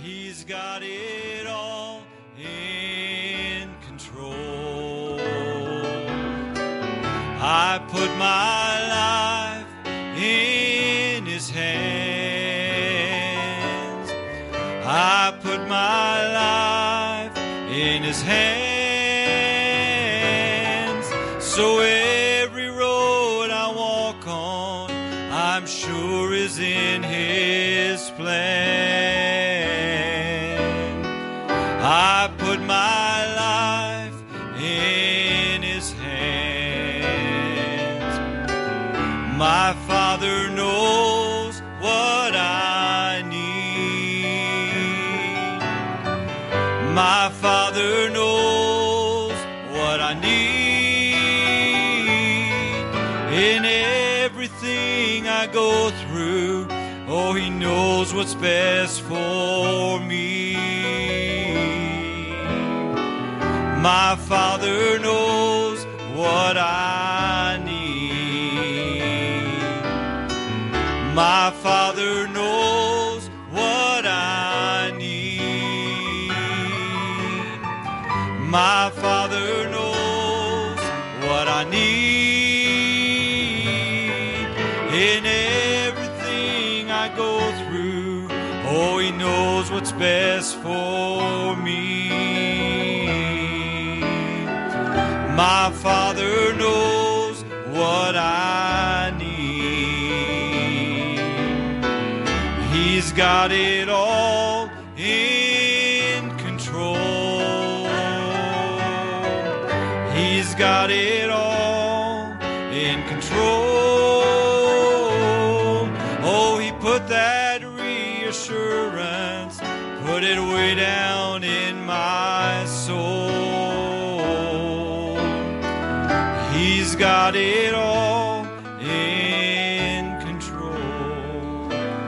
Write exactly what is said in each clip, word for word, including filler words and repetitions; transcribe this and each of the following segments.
He's got it all in control. I put my life in His hands. I put my life in His hands. So every road I walk on, I'm sure is in His plan. I put my life in His hands. My Father knows what I need. My Father knows what I need. In everything I go through, oh, He knows what's best for me. My Father knows what I need. My Father knows what I need. My Father knows what I need. In everything I go through, oh, He knows what's best for me. My Father knows what I need. He's got it all in control. He's got it all in control. Oh, He put that reassurance, put it way down in my soul. He's got it all in control.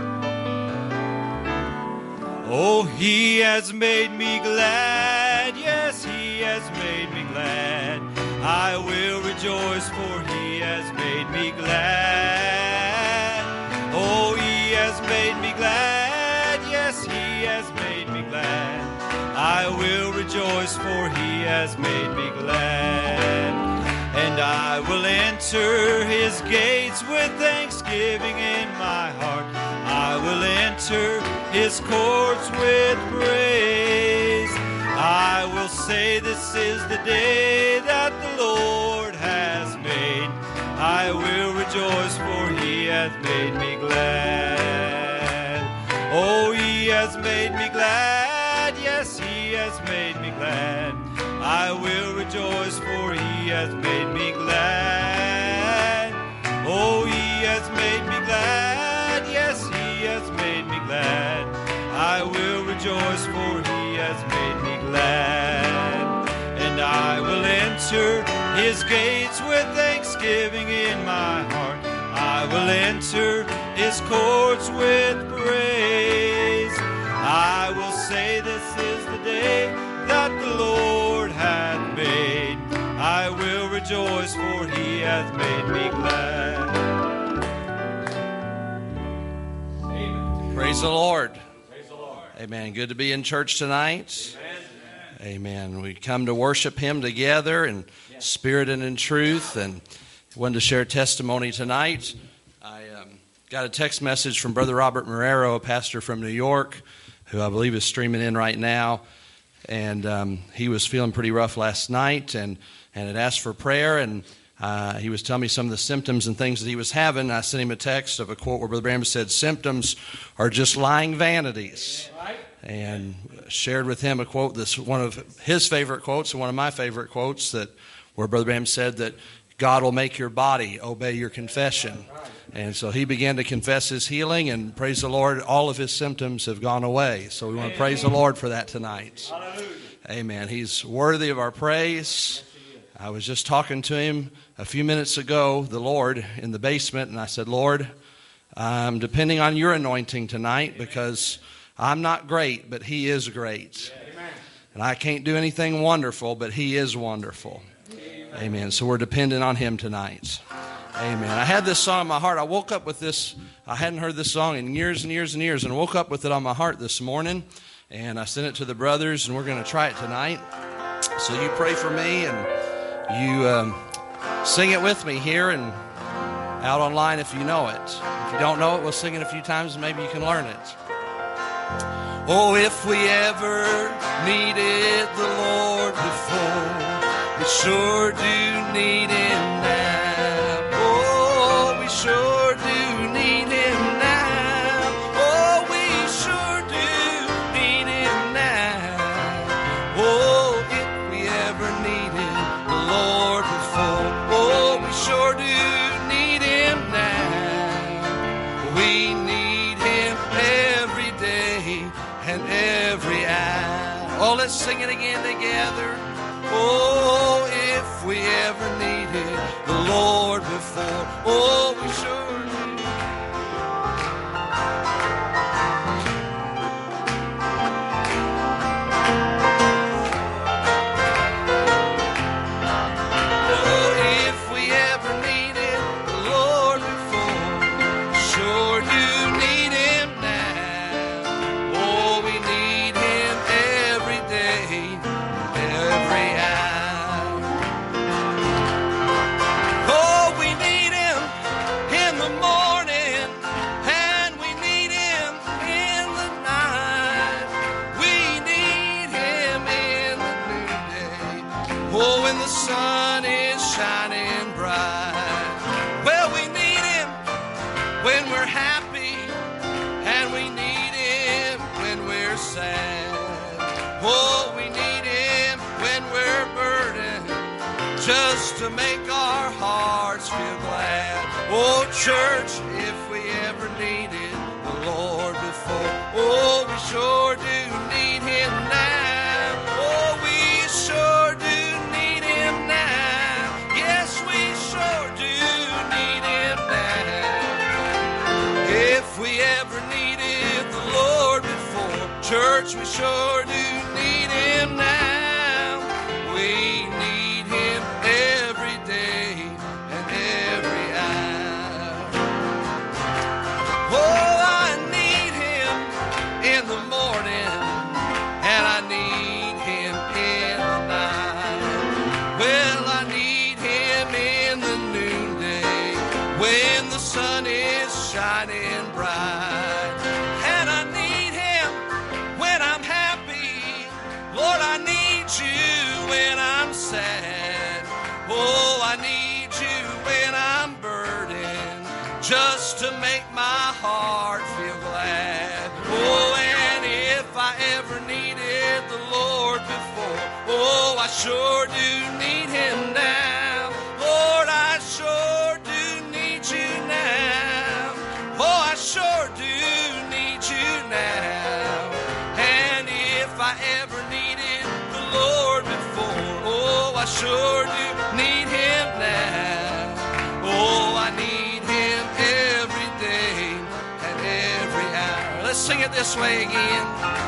Oh, He has made me glad. Yes, He has made me glad. I will rejoice, for He has made me glad. Oh, He has made me glad. Yes, He has made me glad. I will rejoice, for He has made me glad. And I will enter His gates with thanksgiving in my heart. I will enter His courts with praise. I will say, this is the day that the Lord has made. I will rejoice, for He hath made me glad. Oh, He has made me glad. Yes, He has made me glad. I will rejoice, for He has made me glad. Oh, He has made me glad. Yes, He has made me glad. I will rejoice, for He has made me glad. And I will enter His gates with thanksgiving in my heart. I will enter His courts with praise. I will say, this is the day that the Lord hath made. I will rejoice, for He hath made me glad. Amen. Praise the Lord. Praise the Lord. Amen. Good to be in church tonight. Amen. Amen. We come to worship Him together in spirit and in truth. And wanted to share testimony tonight. I um, got a text message from Brother Robert Marrero, a pastor from New York, who I believe is streaming in right now. And um, he was feeling pretty rough last night and, and had asked for prayer. And uh, he was telling me some of the symptoms and things that he was having. I sent him a text of a quote where Brother Branham said, symptoms are just lying vanities. And shared with him a quote that's one of his favorite quotes and one of my favorite quotes, that where Brother Branham said that God will make your body obey your confession. And so he began to confess his healing, and praise the Lord, all of his symptoms have gone away. So we want to praise the Lord for that tonight. Hallelujah. Amen. He's worthy of our praise. I was just talking to him a few minutes ago, the Lord, in the basement, and I said, Lord, I'm depending on your anointing tonight, because I'm not great, but He is great. And I can't do anything wonderful, but He is wonderful. Amen. So we're dependent on Him tonight. Amen. I had this song in my heart. I woke up with this. I hadn't heard this song in years and years and years, and woke up with it on my heart this morning. And I sent it to the brothers, and we're going to try it tonight. So you pray for me, and you um, sing it with me here and out online if you know it. If you don't know it, we'll sing it a few times, and maybe you can learn it. Oh, if we ever needed the Lord before, we sure do need Him now. Oh, we sure do need Him now. Oh, we sure do need Him now. Oh, if we ever needed the Lord before, oh, we sure do need Him now. We need Him every day and every hour. Oh, let's sing it again together. Oh, if we ever needed the Lord before, oh, we sure do. Oh, if we ever needed the Lord before, sure do need Him now. Oh, we need Him every day, every hour. Oh, we need Him in the morning, and we need Him in the night. We need Him in the noonday, oh, when the sun is shining bright. Well, we need Him when we're happy, and we need Him when we're sad. Oh, we need Him when we're burdened, just to make our hearts feel glad. Oh, church, if we ever needed the Lord before, oh, we sure do need Him now. Oh, we sure do need Him now. Yes, we sure do need Him now. If we ever needed the Lord before, church, we sure do need Him now. We need Him every day and every hour. Oh, I need Him in the morning, and I need Him in the night. Well, I need Him in the noonday, when the sun is shining bright. And I need Him when I'm happy. Lord, I need You when I'm sad. Oh, I need You when I'm burdened, just to make my heart feel glad. Oh, and if I ever needed the Lord before, oh, I sure do need Him now. Lord, I sure do need You now. Oh, I sure do need You now. And if I ever needed the Lord before, oh, I sure do need Him now. Oh, I need Him every day and every hour. Let's sing it this way again.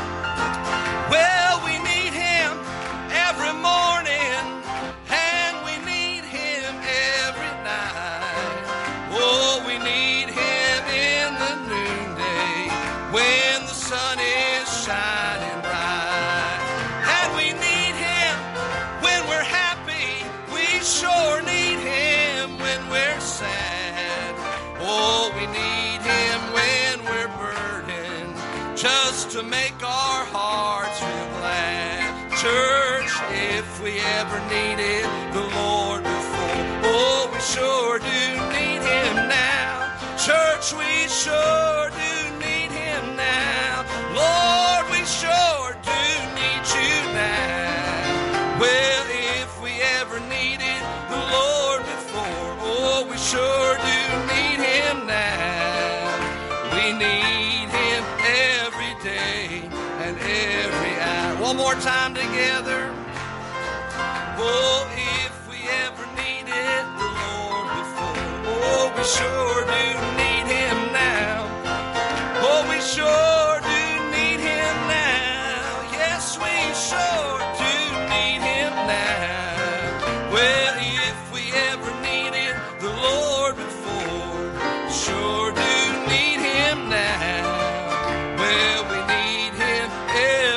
Well, we need Him every morning, and we need Him every night. Oh, we need Him in the noonday, when the sun is shining bright. And we need Him when we're happy. We sure need Him when we're sad. Oh, we need Him when we're burdened, just to make our hearts feel glad. Church, if we ever needed the Lord before, oh, we sure do need Him now. Church, we sure do need Him now. Lord, we sure do need You now. Well, if we ever needed the Lord before, oh, we sure do need Him now. We need Him every day and every hour. One more time together. Oh, if we ever needed the Lord before, oh, we sure do need Him now. Oh, we sure do need Him now. Yes, we sure do need Him now. Well, if we ever needed the Lord before, sure do need Him now. Well, we need Him every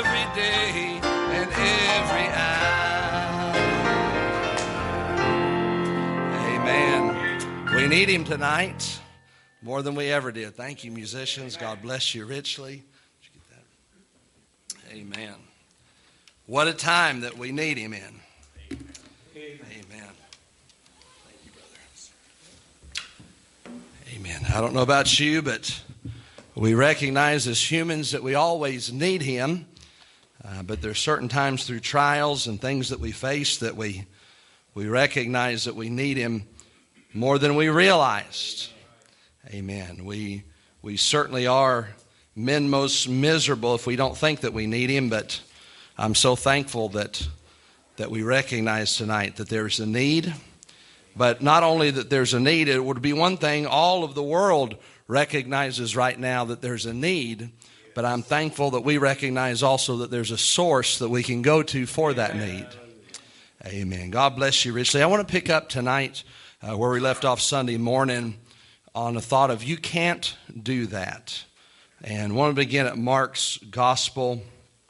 need him tonight more than we ever did. Thank you, musicians. God bless you richly. Did you get that? Amen. What a time that we need him in. Amen. Amen. Thank you, brother. Amen. I don't know about you, but we recognize as humans that we always need him. Uh, but there's certain times through trials and things that we face that we we recognize that we need him more than we realized. Amen. We we certainly are men most miserable if we don't think that we need him, but I'm so thankful that that we recognize tonight that there's a need. But not only that there's a need, it would be one thing, all of the world recognizes right now that there's a need, but I'm thankful that we recognize also that there's a source that we can go to for that need. Amen. God bless you richly. I want to pick up tonight uh, where we left off Sunday morning on the thought of you can't do that. And I want to begin at Mark's Gospel,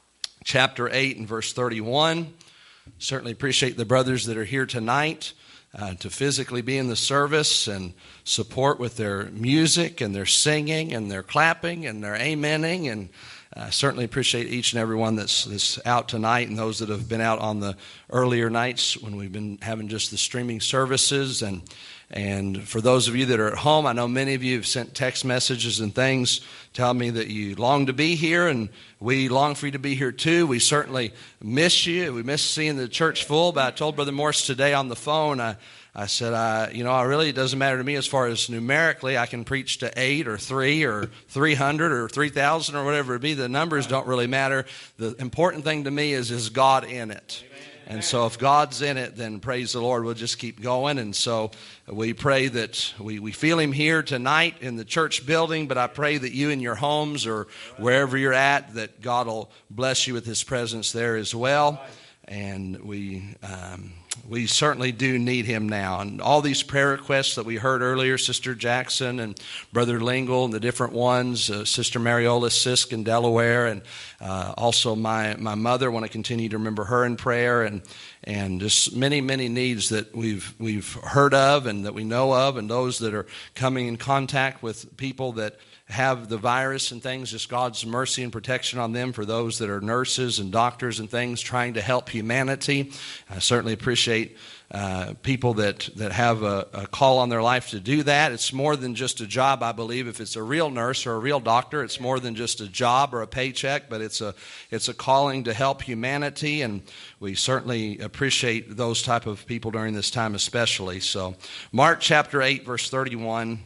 chapter eight and verse thirty-one. Certainly appreciate the brothers that are here tonight uh, to physically be in the service and support with their music and their singing and their clapping and their amening. And I uh, certainly appreciate each and every one that's, that's out tonight and those that have been out on the earlier nights when we've been having just the streaming services. And And for those of you that are at home, I know many of you have sent text messages and things telling me that you long to be here, and we long for you to be here too. We certainly miss you. We miss seeing the church full, but I told Brother Morse today on the phone, I, I said, uh, you know, I really, it doesn't matter to me as far as numerically. I can preach to eight or three or three hundred or three thousand or whatever it be. The numbers don't really matter. The important thing to me is, is God in it? And so if God's in it, then praise the Lord, we'll just keep going. And so we pray that we, we feel him here tonight in the church building, but I pray that you in your homes or wherever you're at, that God will bless you with his presence there as well. And we um, we certainly do need him now. And all these prayer requests that we heard earlier, Sister Jackson and Brother Lingle and the different ones, uh, Sister Mariola Sisk in Delaware, and uh, also my, my mother, want to continue to remember her in prayer, and and just many, many needs that we've we've heard of and that we know of, and those that are coming in contact with people that have the virus and things, just God's mercy and protection on them, for those that are nurses and doctors and things trying to help humanity. I certainly appreciate uh, people that, that have a, a call on their life to do that. It's more than just a job, I believe. If it's a real nurse or a real doctor, it's more than just a job or a paycheck, but it's a it's a calling to help humanity, and we certainly appreciate those type of people during this time especially. So Mark chapter eight, verse thirty-one.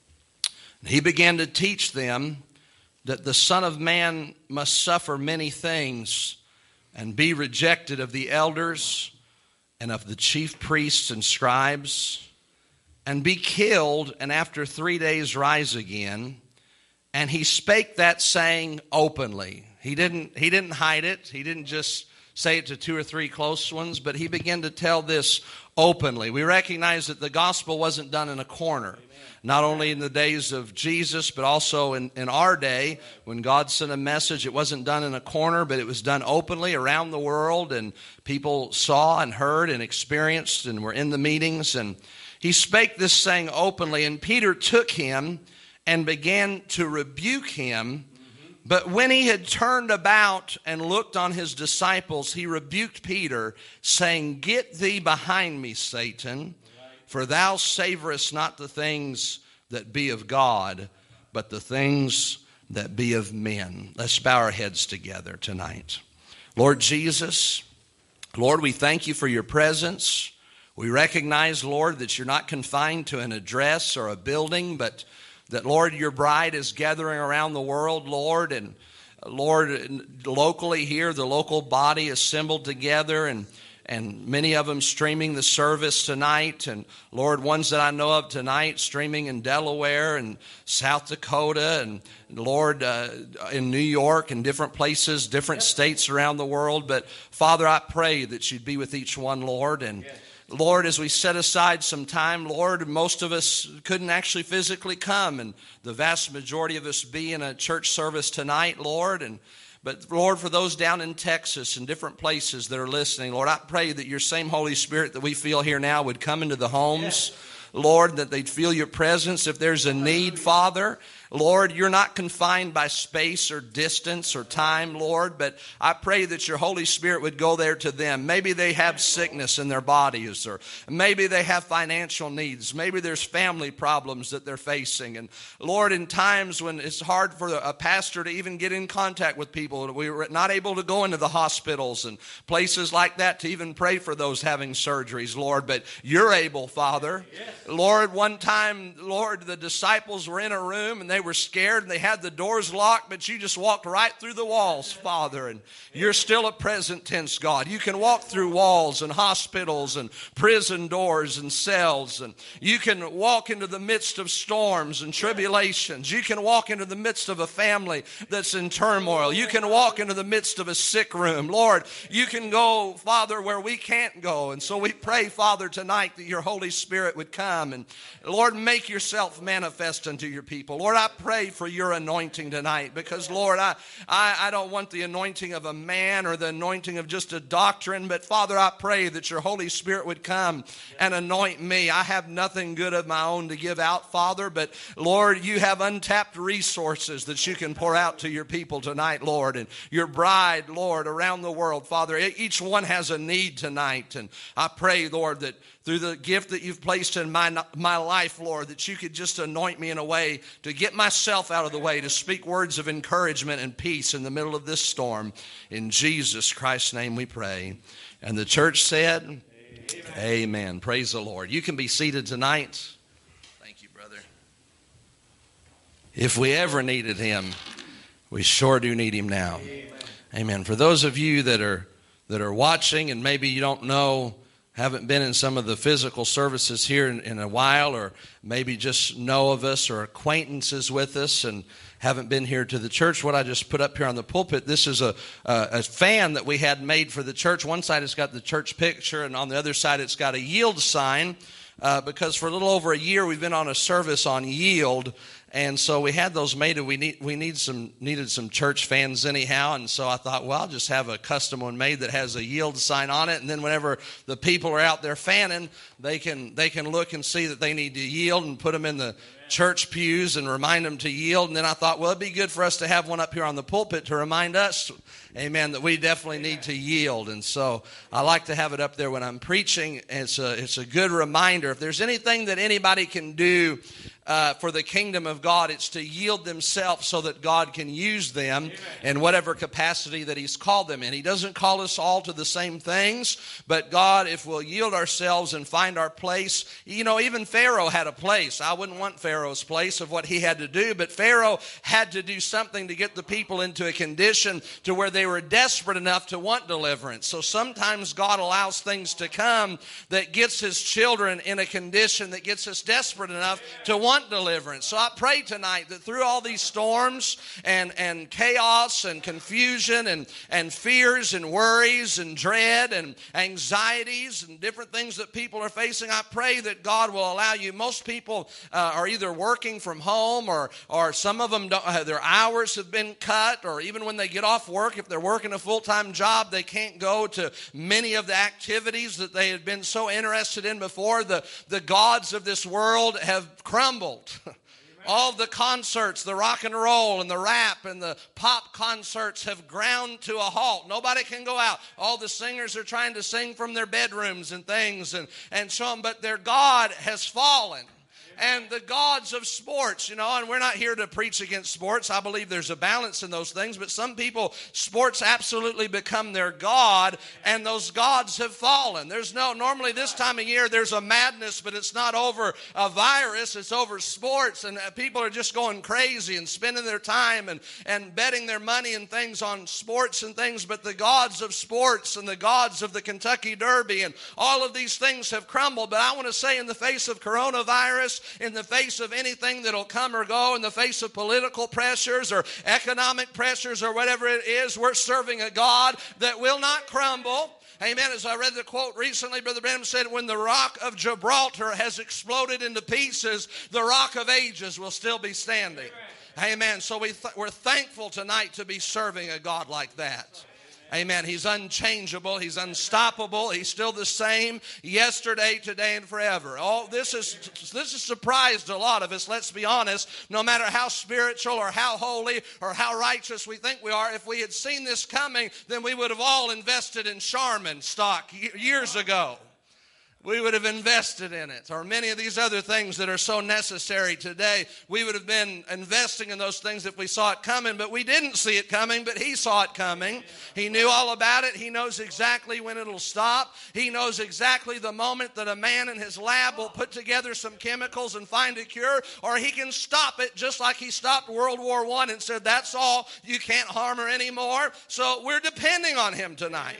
He began to teach them that the Son of Man must suffer many things and be rejected of the elders and of the chief priests and scribes, and be killed, and after three days rise again. And he spake that saying openly. He didn't, he didn't hide it. He didn't just say it to two or three close ones, but he began to tell this openly. We recognize that the gospel wasn't done in a corner. Not only in the days of Jesus, but also in, in our day, when God sent a message, it wasn't done in a corner, but it was done openly around the world, and people saw and heard and experienced and were in the meetings. And he spake this saying openly, and Peter took him and began to rebuke him. But when he had turned about and looked on his disciples, he rebuked Peter, saying, Get thee behind me, Satan. For thou savorest not the things that be of God, but the things that be of men. Let's bow our heads together tonight. Lord Jesus, Lord, we thank you for your presence. We recognize, Lord, that you're not confined to an address or a building, but that, Lord, your bride is gathering around the world, Lord, and Lord, locally here, the local body assembled together, and And many of them streaming the service tonight. And Lord, ones that I know of tonight streaming in Delaware and South Dakota, and Lord, uh, in New York and different places, different states around the world. But Father, I pray that you'd be with each one, Lord. And Lord, as we set aside some time, Lord, most of us couldn't actually physically come, and the vast majority of us be in a church service tonight, Lord. And But, Lord, for those down in Texas and different places that are listening, Lord, I pray that your same Holy Spirit that we feel here now would come into the homes. Lord, that they'd feel your presence. If there's a need, Father, Lord, you're not confined by space or distance or time, Lord, but I pray that your Holy Spirit would go there to them. Maybe they have sickness in their bodies, or maybe they have financial needs. Maybe there's family problems that they're facing. And Lord, in times when it's hard for a pastor to even get in contact with people, we were not able to go into the hospitals and places like that to even pray for those having surgeries, Lord, but you're able, Father. Yes. Lord, one time, Lord, the disciples were in a room and they were scared and they had the doors locked, but you just walked right through the walls, Father, and you're still a present tense God. You can walk through walls and hospitals and prison doors and cells, and you can walk into the midst of storms and tribulations. You can walk into the midst of a family that's in turmoil. You can walk into the midst of a sick room. Lord, you can go, Father, where we can't go. And so we pray, Father, tonight that your Holy Spirit would come and, Lord, make yourself manifest unto your people. Lord, I pray for your anointing tonight because, Lord, I, I, I don't want the anointing of a man or the anointing of just a doctrine, but, Father, I pray that your Holy Spirit would come and anoint me. I have nothing good of my own to give out, Father, but, Lord, you have untapped resources that you can pour out to your people tonight, Lord, and your bride, Lord, around the world, Father. Each one has a need tonight, and I pray, Lord, that through the gift that you've placed in my, my life, Lord, that you could just anoint me in a way to get myself out of the way, to speak words of encouragement and peace in the middle of this storm. In Jesus Christ's name we pray. And the church said, Amen. Amen. Praise the Lord. You can be seated tonight. Thank you, brother. If we ever needed him, we sure do need him now. Amen. Amen. For those of you that are that are watching and maybe you don't know, haven't been in some of the physical services here in, in a while, or maybe just know of us or acquaintances with us and haven't been here to the church, what I just put up here on the pulpit, this is a, a, a fan that we had made for the church. One side it's got the church picture, and on the other side it's got a yield sign, uh, because for a little over a year we've been on a service on yield. And so we had those made, and we need we need some needed some church fans anyhow. And so I thought, well, I'll just have a custom one made that has a yield sign on it. And then whenever the people are out there fanning, they can they can look and see that they need to yield and put them in the church pews and remind them to yield. And then I thought, well, it'd be good for us to have one up here on the pulpit to remind us, amen, that we definitely need to yield. And so I like to have it up there when I'm preaching. It's a it's a good reminder. If there's anything that anybody can do Uh, for the kingdom of God, it's to yield themselves so that God can use them Amen. In whatever capacity that he's called them in. He doesn't call us all to the same things, but God, if we'll yield ourselves and find our place, you know, even Pharaoh had a place. I wouldn't want Pharaoh's place of what he had to do, but Pharaoh had to do something to get the people into a condition to where they were desperate enough to want deliverance. So sometimes God allows things to come that gets his children in a condition that gets us desperate enough to want deliverance. So I pray tonight that through all these storms and, and chaos and confusion and, and fears and worries and dread and anxieties and different things that people are facing, I pray that God will allow you. Most people uh, are either working from home, or, or some of them, don't, uh, their hours have been cut, or even when they get off work, if they're working a full-time job, they can't go to many of the activities that they had been so interested in before. The, the gods of this world have crumbled. All the concerts, the rock and roll and the rap and the pop concerts have ground to a halt. Nobody can go out. All the singers are trying to sing from their bedrooms and things and, and so on, but their God has fallen. And the gods of sports, you know, and we're not here to preach against sports. I believe there's a balance in those things. But some people, sports absolutely become their god, and those gods have fallen. There's no, normally this time of year, there's a madness, but it's not over a virus. It's over sports, and people are just going crazy and spending their time and, and betting their money and things on sports and things. But the gods of sports and the gods of the Kentucky Derby and all of these things have crumbled. But I want to say, in the face of coronavirus, in the face of anything that'll come or go, in the face of political pressures or economic pressures or whatever it is, we're serving a God that will not crumble. Amen. As I read the quote recently, Brother Branham said, when the rock of Gibraltar has exploded into pieces, the rock of ages will still be standing. Amen. Amen. So we th- we're thankful tonight to be serving a God like that. Amen. He's unchangeable. He's unstoppable. He's still the same yesterday, today, and forever. All this is this has surprised a lot of us, let's be honest. No matter how spiritual or how holy or how righteous we think we are, if we had seen this coming, then we would have all invested in Charmin stock years ago. We would have invested in it, or many of these other things that are so necessary today. We would have been investing in those things if we saw it coming, but we didn't see it coming, but he saw it coming. He knew all about it. He knows exactly when it'll stop. He knows exactly the moment that a man in his lab will put together some chemicals and find a cure, or he can stop it just like he stopped World War One and said, that's all, you can't harm her anymore. So we're depending on him tonight.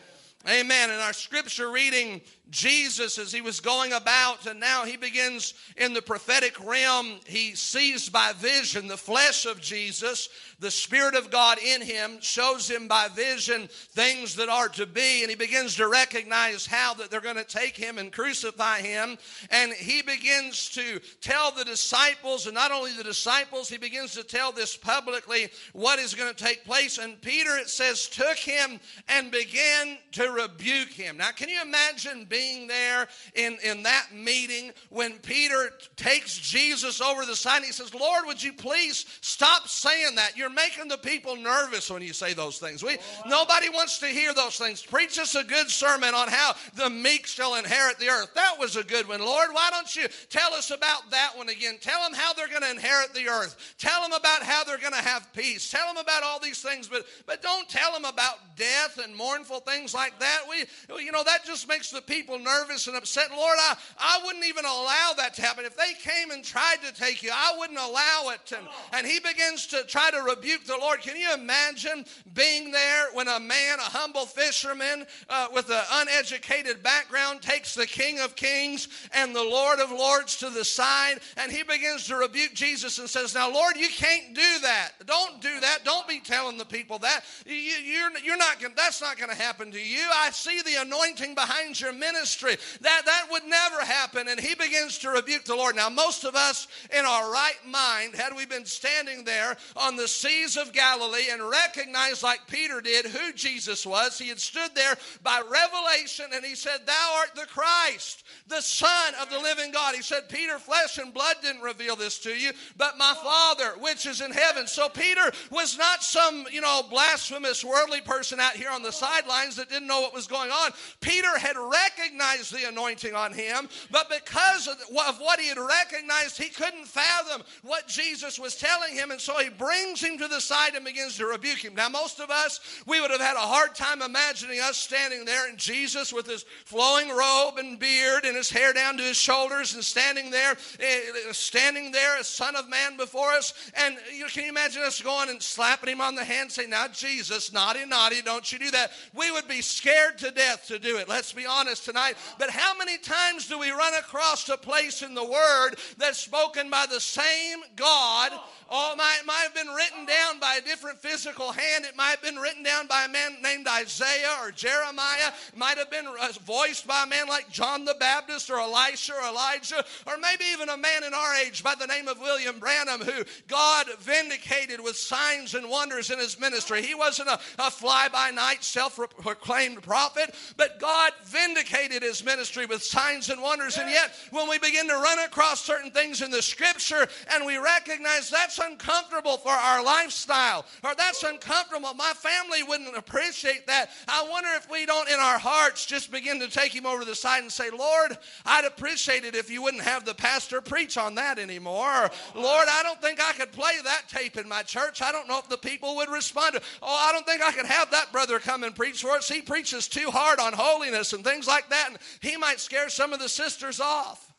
Amen. In our scripture reading, Jesus, as he was going about, and now he begins in the prophetic realm, he sees by vision the flesh of Jesus. The Spirit of God in him shows him by vision things that are to be, and he begins to recognize how that they're going to take him and crucify him. And he begins to tell the disciples, and not only the disciples, he begins to tell this publicly what is going to take place. And Peter, it says, took him and began to rebuke him. Now, can you imagine being there in, in that meeting when Peter takes Jesus over the side and he says, Lord, would you please stop saying that? You're making the people nervous when you say those things. We, nobody wants to hear those things. Preach us a good sermon on how the meek shall inherit the earth. That was a good one. Lord, why don't you tell us about that one again? Tell them how they're going to inherit the earth. Tell them about how they're going to have peace. Tell them about all these things, but, but don't tell them about death and mournful things like that. We, you know, that just makes the people nervous and upset. Lord, I, I wouldn't even allow that to happen. If they came and tried to take you, I wouldn't allow it. And, and he begins to try to rebuke the Lord. Can you imagine being there when a man, a humble fisherman uh, with an uneducated background takes the King of Kings and the Lord of Lords to the side, and he begins to rebuke Jesus and says, now, Lord, you can't do that. Don't do that. Don't be telling the people that. You, you're, you're not gonna, that's not going to happen to you. I see the anointing behind your ministry. That, that would never happen. And he begins to rebuke the Lord. Now, most of us in our right mind, had we been standing there on the seas of Galilee and recognized, like Peter did, who Jesus was, he had stood there by revelation and he said, thou art the Christ, the Son of the living God. He said, Peter, flesh and blood didn't reveal this to you, but my Father, which is in heaven. So Peter was not some, you know, blasphemous worldly person out here on the sidelines that didn't know what was going on. Peter had recognized the anointing on him, but because of what he had recognized, he couldn't fathom what Jesus was telling him, and so he brings him to the side and begins to rebuke him. Now, most of us, we would have had a hard time imagining us standing there and Jesus with his flowing robe and beard and his hair down to his shoulders and standing there, standing there as Son of Man before us. And you know, can you imagine us going and slapping him on the hand saying, now, Jesus, naughty, naughty, don't you do that. We would be scared to death to do it. Let's be honest tonight. But how many times do we run across a place in the Word that's spoken by the same God? Oh, it might, might have been written down by a different physical hand. It might have been written down by a man named Isaiah or Jeremiah. It might have been voiced by a man like John the Baptist or Elisha or Elijah, or maybe even a man in our age by the name of William Branham, who God vindicated with signs and wonders in his ministry. He wasn't a, a fly-by-night self-proclaimed prophet, but God vindicated his ministry with signs and wonders. And yet, when we begin to run across certain things in the Scripture and we recognize that's uncomfortable for our lifestyle, or that's uncomfortable, my family wouldn't appreciate that, I wonder if we don't in our hearts just begin to take him over to the side and say, Lord, I'd appreciate it if you wouldn't have the pastor preach on that anymore. Or, Lord, I don't think I could play that tape in my church. I don't know if the people would respond to, oh, I don't think I could have that brother come and preach for us. He preaches too hard on holiness and things like that, and he might scare some of the sisters off.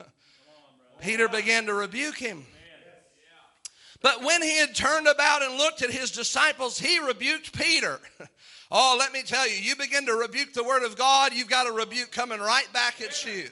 Peter began to rebuke him. But when he had turned about and looked at his disciples, he rebuked Peter. Oh, let me tell you, you begin to rebuke the word of God, you've got a rebuke coming right back at you.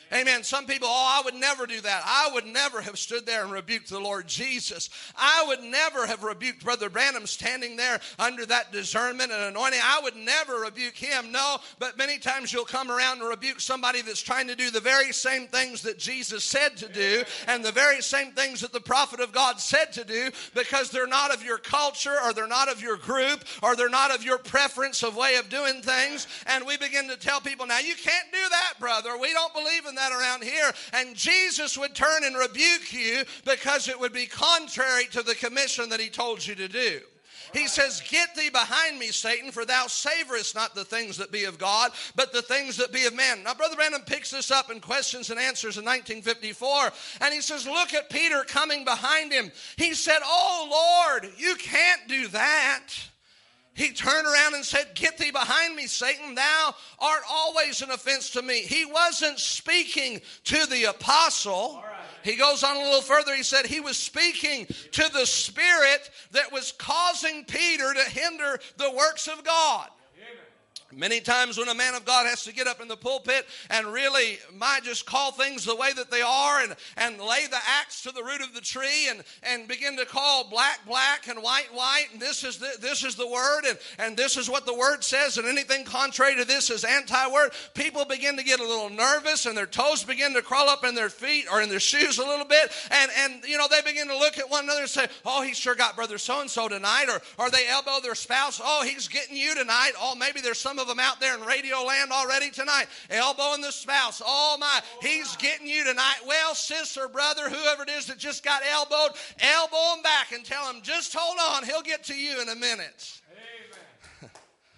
Amen. Some people, oh, I would never do that. I would never have stood there and rebuked the Lord Jesus. I would never have rebuked Brother Branham standing there under that discernment and anointing. I would never rebuke him. No, but many times you'll come around and rebuke somebody that's trying to do the very same things that Jesus said to do and the very same things that the prophet of God said to do, because they're not of your culture, or they're not of your group, or they're not of your preference of way of doing things. And we begin to tell people, now you can't do that, brother. We don't believe in that around here. And Jesus would turn and rebuke you because it would be contrary to the commission that he told you to do. He says, get thee behind me, Satan, for thou savorest not the things that be of God, but the things that be of men. Now, Brother Branham picks this up in Questions and Answers in nineteen fifty-four, and he says, look at Peter coming behind him. He said, oh, Lord, you can't do that. He turned around and said, get thee behind me, Satan. Thou art always an offense to me. He wasn't speaking to the apostle. He goes on a little further. He said he was speaking to the spirit that was causing Peter to hinder the works of God. Many times when a man of God has to get up in the pulpit and really might just call things the way that they are and, and lay the axe to the root of the tree and, and begin to call black, black and white, white, and this is the, this is the word and, and this is what the word says, and anything contrary to this is anti-word, people begin to get a little nervous and their toes begin to crawl up in their feet or in their shoes a little bit, and, and you know, they begin to look at one another and say, oh, he sure got Brother so-and-so tonight, or, or they elbow their spouse, oh, he's getting you tonight, oh, maybe there's some of them out there in radio land already tonight, elbowing the spouse. Oh my, he's getting you tonight. Well, sister, brother, whoever it is that just got elbowed, elbow him back and tell him, just hold on, he'll get to you in a minute. Amen.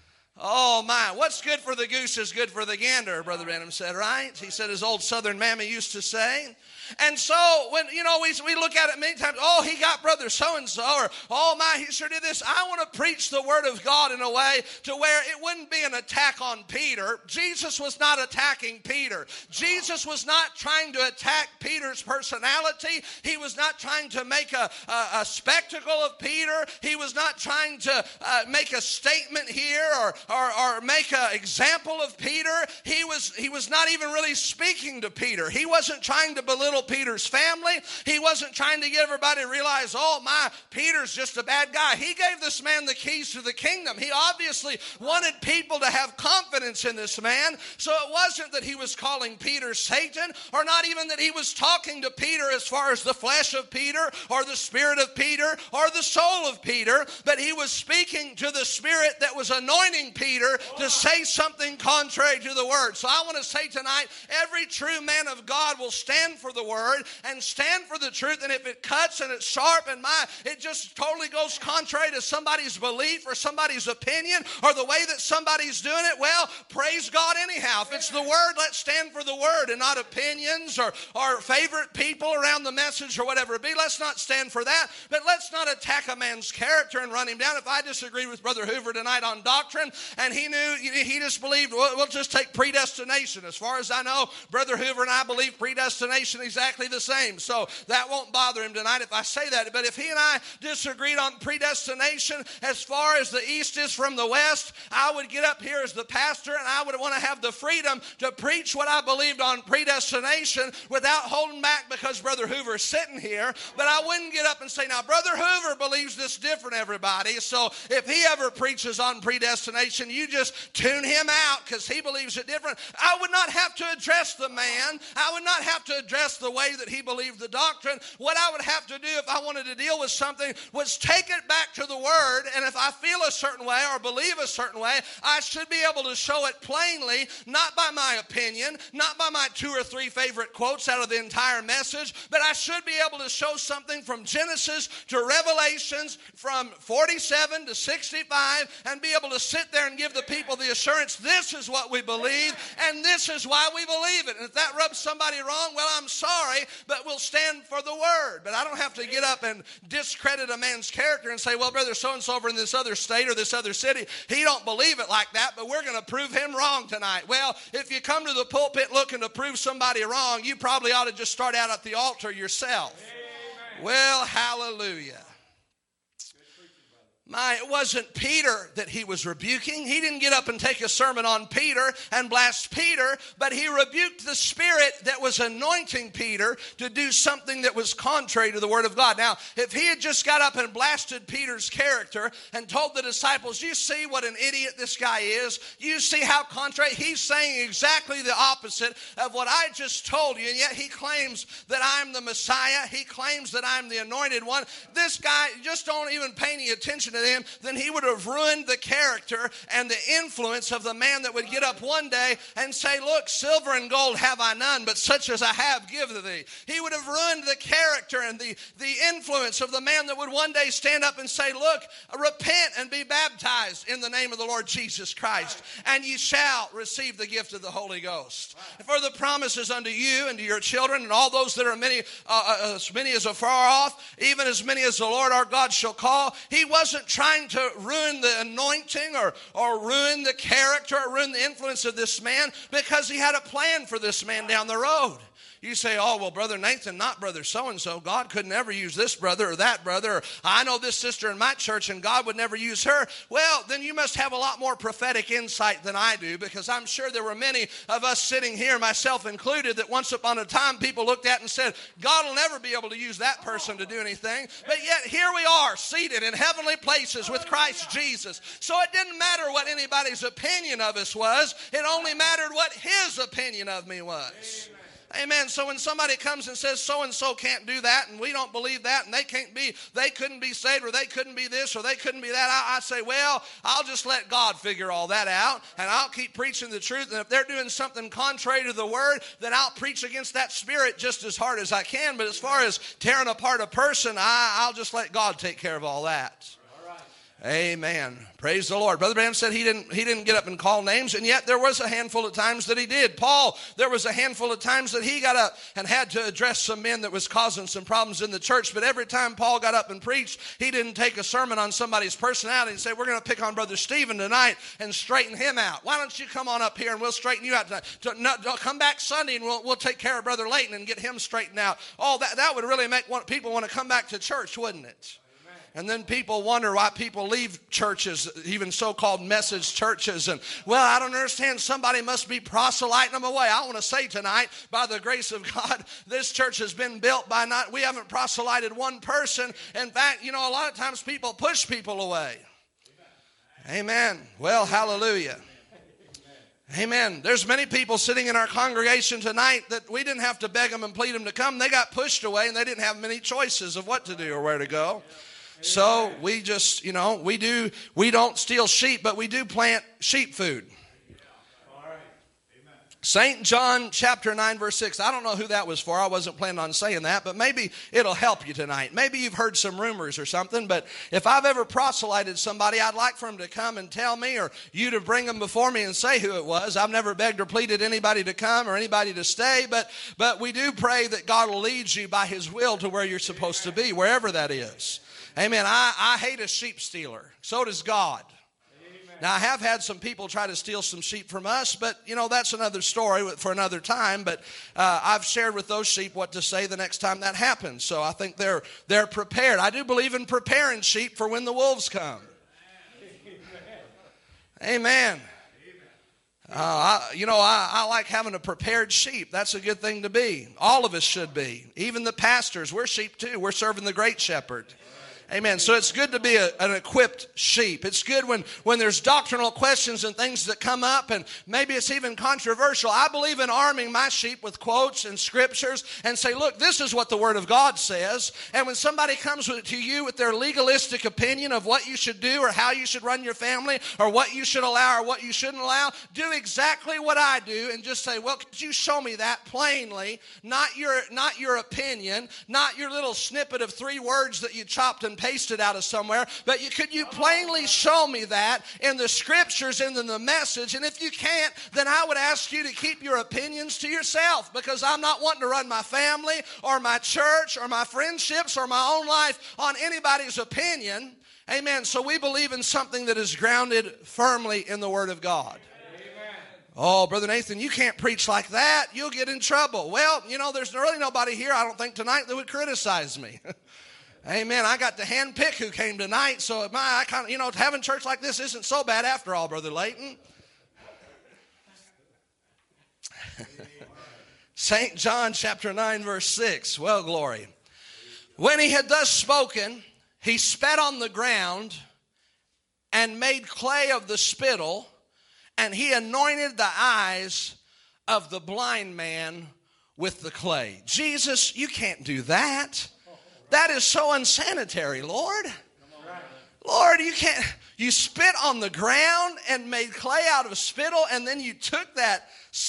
Oh my, what's good for the goose is good for the gander, Brother Branham said, right? He said his old Southern mammy used to say. And so, when, you know, we, we look at it many times, oh, he got Brother so-and-so, or, oh, my, he sure did this. I want to preach the word of God in a way to where it wouldn't be an attack on Peter. Jesus was not attacking Peter. Jesus was not trying to attack Peter's personality. He was not trying to make a, a, a spectacle of Peter. He was not trying to uh, make a statement here or, or, or make an example of Peter. He was, he was not even really speaking to Peter. He wasn't trying to belittle Peter's family. He wasn't trying to get everybody to realize, oh my, Peter's just a bad guy. He gave this man the keys to the kingdom. He obviously wanted people to have confidence in this man. So it wasn't that he was calling Peter Satan, or not even that he was talking to Peter as far as the flesh of Peter or the spirit of Peter or the soul of Peter, but he was speaking to the spirit that was anointing Peter to say something contrary to the word. So I want to say tonight, every true man of God will stand for the word and stand for the truth, and if it cuts and it's sharp and my it just totally goes contrary to somebody's belief or somebody's opinion or the way that somebody's doing it, well, praise God anyhow. If it's the word, let's stand for the word and not opinions or, or favorite people around the message or whatever it be. Let's not stand for that, but let's not attack a man's character and run him down. If I disagreed with Brother Hoover tonight on doctrine and he knew, he just believed, we'll, we'll just take predestination. As far as I know, Brother Hoover and I believe predestination is exactly the same, so that won't bother him tonight if I say that. But if he and I disagreed on predestination as far as the east is from the west, I would get up here as the pastor and I would want to have the freedom to preach what I believed on predestination without holding back because Brother Hoover is sitting here. But I wouldn't get up and say, now Brother Hoover believes this different, everybody, so if he ever preaches on predestination, you just tune him out because he believes it different. I would not have to address the man. I would not have to address the way that he believed the doctrine. What I would have to do if I wanted to deal with something was take it back to the word, and if I feel a certain way or believe a certain way, I should be able to show it plainly, not by my opinion, not by my two or three favorite quotes out of the entire message, but I should be able to show something from Genesis to Revelations, from forty-seven to sixty-five, and be able to sit there and give the people the assurance, this is what we believe, and this is why we believe it. And if that rubs somebody wrong, well, I'm sorry, but we'll stand for the word. But I don't have to get up and discredit a man's character and say, well, brother so-and-so over in this other state or this other city, he don't believe it like that, but we're going to prove him wrong tonight. Well, if you come to the pulpit looking to prove somebody wrong, you probably ought to just start out at the altar yourself. Amen. Well, hallelujah. My, it wasn't Peter that he was rebuking. He didn't get up and take a sermon on Peter and blast Peter, but he rebuked the spirit that was anointing Peter to do something that was contrary to the Word of God. Now, if he had just got up and blasted Peter's character and told the disciples, you see what an idiot this guy is? You see how contrary? He's saying exactly the opposite of what I just told you, and yet he claims that I'm the Messiah. He claims that I'm the anointed one. This guy, just don't even pay any attention to them, then he would have ruined the character and the influence of the man that would get up one day and say, look, silver and gold have I none, but such as I have give to thee. He would have ruined the character and the, the influence of the man that would one day stand up and say, look, repent and be baptized in the name of the Lord Jesus Christ, and ye shall receive the gift of the Holy Ghost. For the promises unto you and to your children and all those that are many, uh, as many as are far off, even as many as the Lord our God shall call. He wasn't trying to ruin the anointing or, or ruin the character or ruin the influence of this man, because he had a plan for this man down the road. You say, oh, well, Brother Nathan, not Brother so-and-so. God could never use this brother or that brother. Or, I know this sister in my church and God would never use her. Well, then you must have a lot more prophetic insight than I do, because I'm sure there were many of us sitting here, myself included, that once upon a time people looked at and said, God will never be able to use that person to do anything. But yet here we are, seated in heavenly places with Christ Jesus. So it didn't matter what anybody's opinion of us was. It only mattered what his opinion of me was. Amen. So when somebody comes and says so-and-so can't do that and we don't believe that and they can't be, they couldn't be saved or they couldn't be this or they couldn't be that, I, I say, well, I'll just let God figure all that out and I'll keep preaching the truth. And if they're doing something contrary to the Word, then I'll preach against that spirit just as hard as I can. But as far as tearing apart a person, I, I'll just let God take care of all that. Amen. Praise the Lord. Brother Branham said he didn't he didn't get up and call names, and yet there was a handful of times that he did. Paul, there was a handful of times that he got up and had to address some men that was causing some problems in the church. But every time Paul got up and preached, he didn't take a sermon on somebody's personality and say, we're going to pick on Brother Stephen tonight and straighten him out. Why don't you come on up here and we'll straighten you out tonight? No, come back Sunday and we'll, we'll take care of Brother Layton and get him straightened out. Oh, that, that would really make one, people want to come back to church, wouldn't it? And then people wonder why people leave churches, even so-called message churches. And, well, I don't understand. Somebody must be proselyting them away. I want to say tonight, by the grace of God, this church has been built by not, we haven't proselyted one person. In fact, you know, a lot of times people push people away. Amen. Well, hallelujah. Amen. There's many people sitting in our congregation tonight that we didn't have to beg them and plead them to come. They got pushed away and they didn't have many choices of what to do or where to go. So we just, you know, we do, we don't steal sheep, but we do plant sheep food. Saint John chapter nine verse six. I don't know who that was for. I wasn't planning on saying that, but maybe it'll help you tonight. Maybe you've heard some rumors or something, but if I've ever proselyted somebody, I'd like for them to come and tell me, or you to bring them before me and say who it was. I've never begged or pleaded anybody to come or anybody to stay, but but we do pray that God will lead you by His will to where you're supposed to be, wherever that is. Amen. I, I hate a sheep stealer. So does God. Amen. Now, I have had some people try to steal some sheep from us, but, you know, that's another story for another time. But uh, I've shared with those sheep what to say the next time that happens. So I think they're they're prepared. I do believe in preparing sheep for when the wolves come. Amen. Amen. Uh, I, you know, I, I like having a prepared sheep. That's a good thing to be. All of us should be. Even the pastors, we're sheep too. We're serving the great shepherd. Amen. So it's good to be a, an equipped sheep. It's good when, when there's doctrinal questions and things that come up, and maybe it's even controversial. I believe in arming my sheep with quotes and scriptures and say, look, this is what the Word of God says. And when somebody comes with, to you with their legalistic opinion of what you should do or how you should run your family or what you should allow or what you shouldn't allow, do exactly what I do and just say, well, could you show me that plainly? Not your, not your opinion, not your little snippet of three words that you chopped and pasted out of somewhere, but you could you plainly show me that in the scriptures and in the message. And if you can't, then I would ask you to keep your opinions to yourself, because I'm not wanting to run my family or my church or my friendships or my own life on anybody's opinion. Amen. So we believe in something that is grounded firmly in the Word of God. Oh, Brother Nathan, you can't preach like that. You'll get in trouble. Well, you know, there's really nobody here, I don't think, tonight that would criticize me. Amen. I got to handpick who came tonight, so my, I kind of, you know, having church like this isn't so bad after all, Brother Layton. Saint John chapter nine, verse six. Well, glory. When he had thus spoken, he spat on the ground and made clay of the spittle, and he anointed the eyes of the blind man with the clay. Jesus, you can't do that. That is so unsanitary, Lord. Lord, you can't. You spit on the ground and made clay out of spittle, and then you took that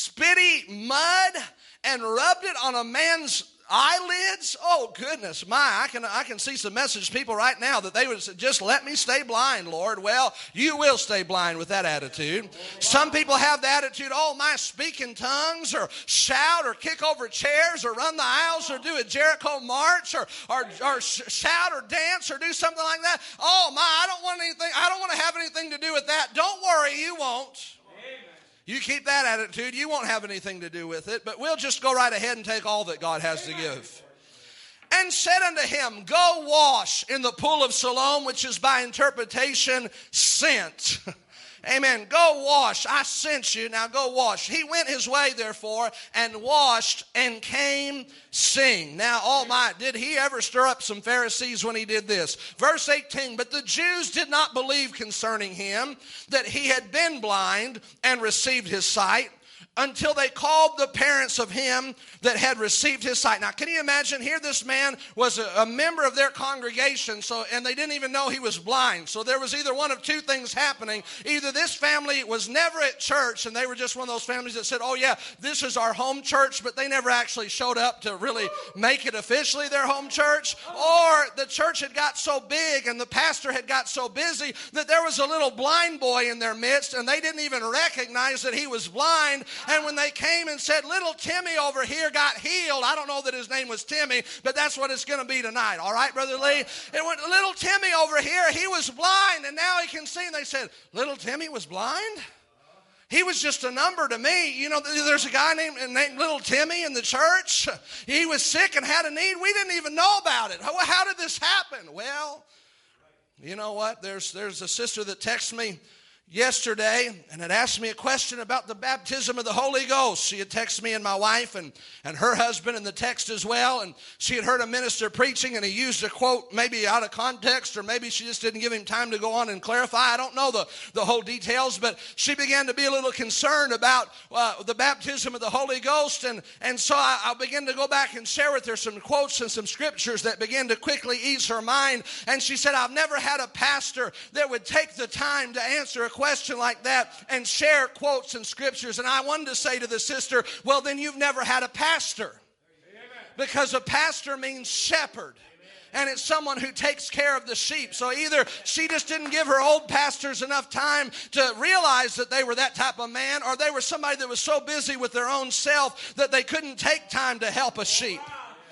spitty mud and rubbed it on a man's eyelids. Oh goodness, my! I can I can see some message people right now that they would say, just let me stay blind, Lord. Well, you will stay blind with that attitude. Some people have the attitude, oh my, speak in tongues or shout or kick over chairs or run the aisles or do a Jericho march or or, or shout or dance or do something like that. Oh my, I don't want anything. I don't want to have anything to do with that. Don't worry, you won't. You keep that attitude, you won't have anything to do with it, but we'll just go right ahead and take all that God has to give. And said unto him, go wash in the pool of Siloam, which is by interpretation sent. Amen. Go wash. I sent you. Now go wash. He went his way, therefore, and washed and came seeing. Now, oh my, did he ever stir up some Pharisees when he did this? Verse eighteen, but the Jews did not believe concerning him that he had been blind and received his sight, until they called the parents of him that had received his sight. Now, can you imagine? Here this man was a, a member of their congregation, so and they didn't even know he was blind. So there was either one of two things happening. Either this family was never at church, and they were just one of those families that said, oh yeah, this is our home church, but they never actually showed up to really make it officially their home church. Or the church had got so big and the pastor had got so busy that there was a little blind boy in their midst, and they didn't even recognize that he was blind. And when they came and said, little Timmy over here got healed. I don't know that his name was Timmy, but that's what it's going to be tonight. All right, Brother Lee? It went, little Timmy over here, he was blind, and now he can see. And they said, little Timmy was blind? He was just a number to me. You know, there's a guy named, named Little Timmy in the church. He was sick and had a need. We didn't even know about it. How, how did this happen? Well, you know what? There's, there's a sister that texted me yesterday and had asked me a question about the baptism of the Holy Ghost. She had texted me and my wife and, and her husband in the text as well, and she had heard a minister preaching and he used a quote maybe out of context, or maybe she just didn't give him time to go on and clarify. I don't know the, the whole details, but she began to be a little concerned about uh, the baptism of the Holy Ghost, and, and so I, I began to go back and share with her some quotes and some scriptures that began to quickly ease her mind. And she said, I've never had a pastor that would take the time to answer a question question like that and share quotes and scriptures. And I wanted to say to the sister, well, then you've never had a pastor. Because a pastor means shepherd. And it's someone who takes care of the sheep. So either she just didn't give her old pastors enough time to realize that they were that type of man, or they were somebody that was so busy with their own self that they couldn't take time to help a sheep.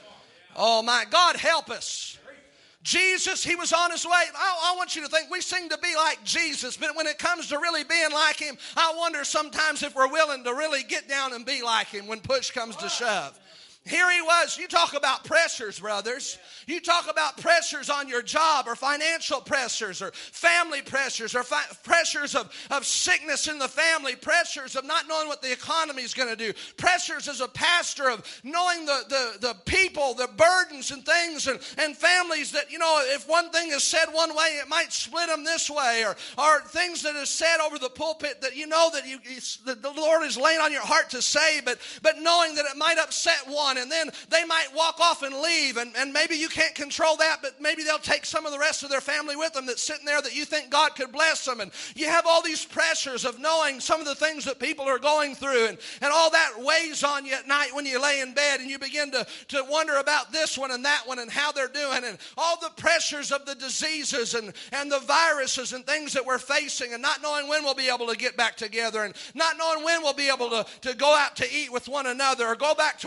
Oh my God, help us. Jesus, he was on his way. I, I want you to think we seem to be like Jesus, but when it comes to really being like him, I wonder sometimes if we're willing to really get down and be like him when push comes to shove. Here he was. You talk about pressures, brothers. You talk about pressures on your job, or financial pressures, or family pressures, or fi- pressures of, of sickness in the family, pressures of not knowing what the economy is going to do, pressures as a pastor of knowing the, the, the people, the burdens and things, and, and families that, you know, if one thing is said one way, it might split them this way, or, or things that is said over the pulpit that you know that you, that the Lord is laying on your heart to say, but, but knowing that it might upset one, and then they might walk off and leave, and, and maybe you can't control that, but maybe they'll take some of the rest of their family with them that's sitting there that you think God could bless them. And you have all these pressures of knowing some of the things that people are going through, and, and all that weighs on you at night when you lay in bed, and you begin to, to wonder about this one and that one and how they're doing, and all the pressures of the diseases and, and the viruses and things that we're facing, and not knowing when we'll be able to get back together, and not knowing when we'll be able to, to go out to eat with one another, or go back to our job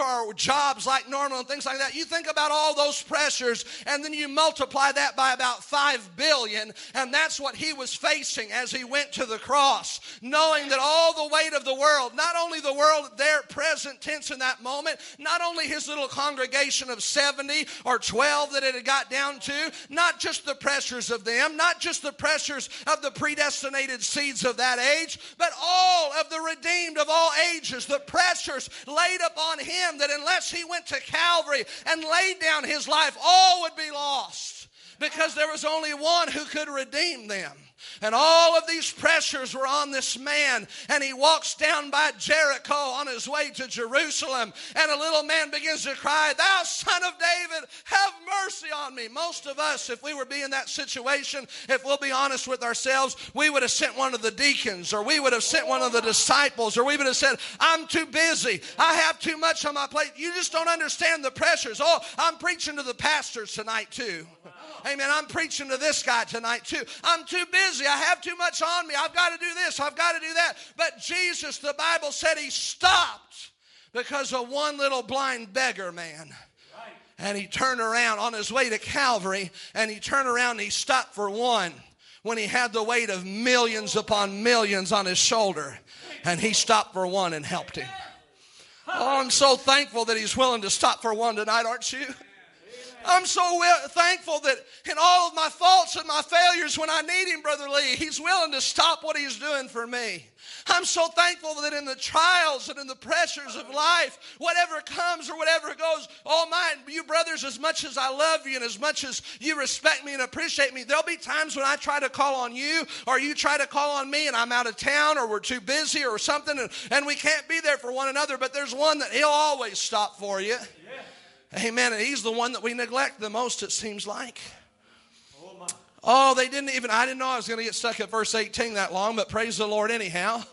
jobs like normal and things like that. You think about all those pressures, and then you multiply that by about five billion, and that's what he was facing as he went to the cross, knowing that all the weight of the world, not only the world there present tense in that moment, not only his little congregation of seventy or twelve that it had got down to, not just the pressures of them, not just the pressures of the predestinated seeds of that age, but all of the redeemed of all ages, the pressures laid upon him, that unless he went to Calvary and laid down his life, all would be lost, because there was only one who could redeem them. And all of these pressures were on this man, and he walks down by Jericho on his way to Jerusalem, and a little man begins to cry, "Thou son of David, have mercy on me." Most of us, if we were be in that situation, if we'll be honest with ourselves, we would have sent one of the deacons, or we would have sent one of the disciples, or we would have said, "I'm too busy. I have too much on my plate." You just don't understand the pressures. Oh, I'm preaching to the pastors tonight too. Amen. I'm preaching to this guy tonight too. I'm too busy. I have too much on me. I've got to do this. I've got to do that. But Jesus, the Bible said, he stopped because of one little blind beggar man. Right. And he turned around on his way to Calvary, and he turned around and he stopped for one when he had the weight of millions upon millions on his shoulder. And he stopped for one and helped him. Oh, I'm so thankful that he's willing to stop for one tonight, aren't you? I'm so will, thankful that in all of my faults and my failures, when I need him, Brother Lee, he's willing to stop what he's doing for me. I'm so thankful that in the trials and in the pressures of life, whatever comes or whatever goes, oh my, you brothers, as much as I love you and as much as you respect me and appreciate me, there'll be times when I try to call on you, or you try to call on me, and I'm out of town, or we're too busy or something, and, and we can't be there for one another. But there's one that he'll always stop for you. Amen. And he's the one that we neglect the most, it seems like. Oh, my. Oh, they didn't even, I didn't know I was going to get stuck at verse eighteen that long, but praise the Lord anyhow.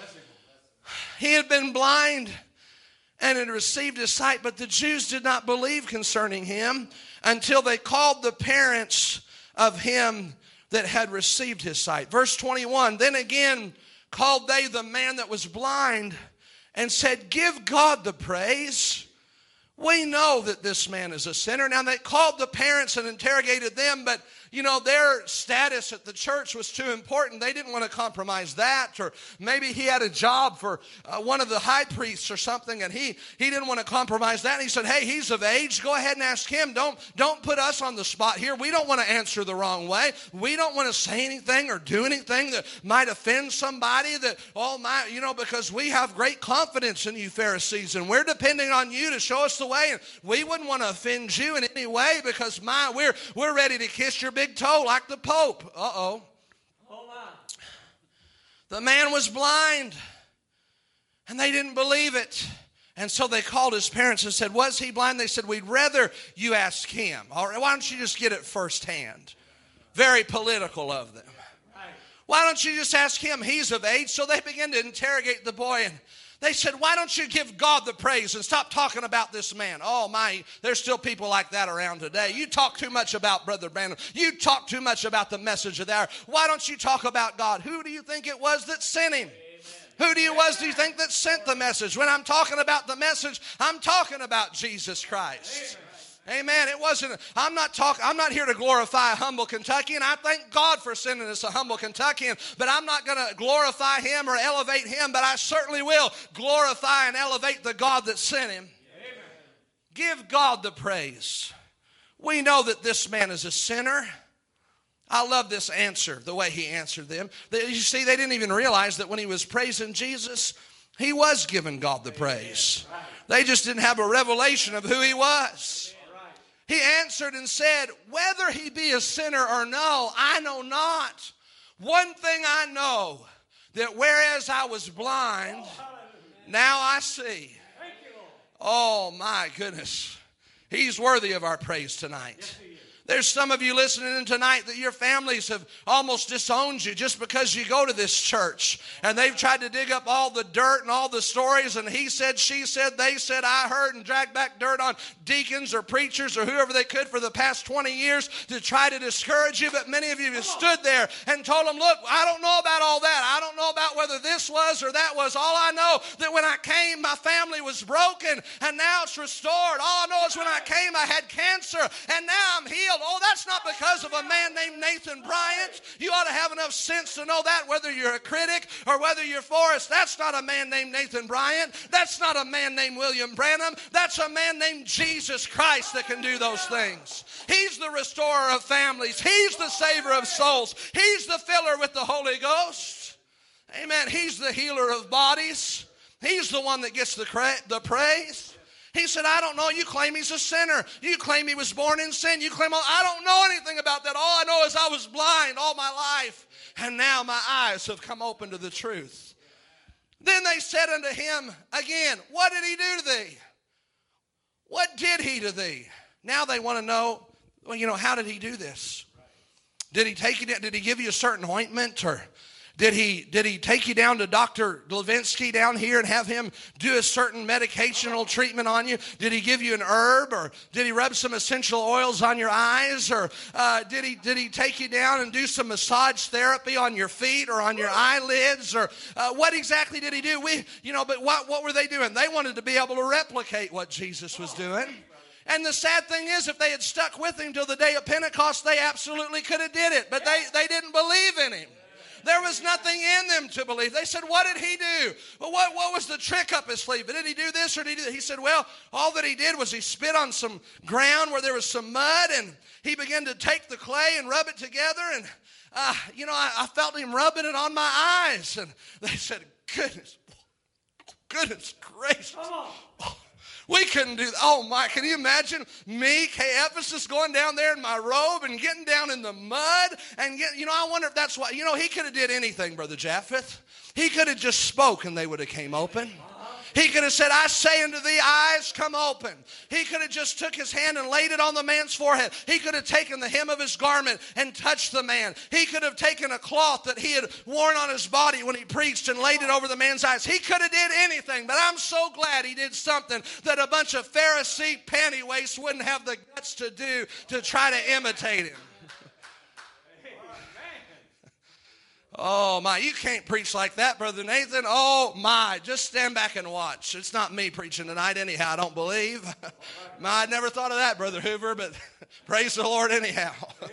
He had been blind and had received his sight, but the Jews did not believe concerning him until they called the parents of him that had received his sight. Verse twenty-one, then again called they the man that was blind and said, "Give God the praise. We know that this man is a sinner." Now, they called the parents and interrogated them, but, you know, their status at the church was too important. They didn't want to compromise that. Or maybe he had a job for uh, one of the high priests or something, and he, he didn't want to compromise that. And he said, "Hey, he's of age. Go ahead and ask him. Don't, don't put us on the spot here. We don't want to answer the wrong way. We don't want to say anything or do anything that might offend somebody that, oh, my, you know, because we have great confidence in you, Pharisees, and we're depending on you to show us the way, and we wouldn't want to offend you in any way, because my we're we're ready to kiss your big toe like the Pope." Uh-oh. Hold on. The man was blind, and they didn't believe it. And so they called his parents and said, "Was he blind?" They said, "We'd rather you ask him." All right, why don't you just get it firsthand? Very political of them. Why don't you just ask him? He's of age. So they began to interrogate the boy, and they said, "Why don't you give God the praise and stop talking about this man?" Oh my, there's still people like that around today. You talk too much about Brother Branham. You talk too much about the message of the hour. Why don't you talk about God? Who do you think it was that sent him? Amen. Who do you was do you think that sent the message? When I'm talking about the message, I'm talking about Jesus Christ. Amen. Amen. It wasn't, I'm not talking, I'm not here to glorify a humble Kentuckian. I thank God for sending us a humble Kentuckian, but I'm not going to glorify him or elevate him, but I certainly will glorify and elevate the God that sent him. Amen. Give God the praise. We know that this man is a sinner. I love this answer, the way he answered them. You see, they didn't even realize that when he was praising Jesus, he was giving God the praise. They just didn't have a revelation of who he was. He answered and said, "Whether he be a sinner or no, I know not. One thing I know, that whereas I was blind, now I see." Oh my goodness. He's worthy of our praise tonight. There's some of you listening tonight that your families have almost disowned you just because you go to this church. And they've tried to dig up all the dirt and all the stories, and he said, she said, they said, I heard, and drag back dirt on deacons or preachers or whoever they could for the past twenty years to try to discourage you. But many of you have stood there and told them, look, I don't know about all that. I don't know about whether this was or that was. All I know that when I came, my family was broken, and now it's restored. All I know is when I came, I had cancer, and now I'm healed. Oh, that's not because of a man named Nathan Bryant. You ought to have enough sense to know that, whether you're a critic or whether you're for us. That's not a man named Nathan Bryant. That's not a man named William Branham. That's a man named Jesus Christ that can do those things. He's the restorer of families. He's the savior of souls. He's the filler with the Holy Ghost. Amen. He's the healer of bodies. He's the one that gets the, cra- the praise. He said, I don't know. You claim he's a sinner. You claim he was born in sin. You claim, I don't know anything about that. All I know is I was blind all my life, and now my eyes have come open to the truth. Then they said unto him again, what did he do to thee? What did he to thee? Now they want to know, well, you know, how did he do this? Did he take you down? Did he give you a certain ointment, or Did he did he take you down to Doctor Levinsky down here and have him do a certain medicational treatment on you? Did he give you an herb, or did he rub some essential oils on your eyes, or uh, did he did he take you down and do some massage therapy on your feet or on your eyelids, or uh, what exactly did he do? We you know, but what what were they doing? They wanted to be able to replicate what Jesus was doing. And the sad thing is, if they had stuck with him till the day of Pentecost, they absolutely could have did it, but they they didn't believe in him. There was nothing in them to believe. They said, what did he do? Well, what, what was the trick up his sleeve? Did he do this or did he do that? He said, well, all that he did was he spit on some ground where there was some mud, and he began to take the clay and rub it together. And, uh, you know, I, I felt him rubbing it on my eyes. And they said, goodness, goodness gracious. We couldn't do that. Oh, my, can you imagine me, Caiaphas, going down there in my robe and getting down in the mud and get, you know, I wonder if that's why, you know, he could have did anything, Brother Japheth. He could have just spoke and they would have came open. He could have said, I say unto thee, eyes come open. He could have just took his hand and laid it on the man's forehead. He could have taken the hem of his garment and touched the man. He could have taken a cloth that he had worn on his body when he preached and laid it over the man's eyes. He could have did anything, but I'm so glad he did something that a bunch of Pharisee pantywaists wouldn't have the guts to do to try to imitate him. Oh, my, you can't preach like that, Brother Nathan. Oh, my, just stand back and watch. It's not me preaching tonight anyhow, I don't believe. My, I never thought of that, Brother Hoover, but praise the Lord anyhow.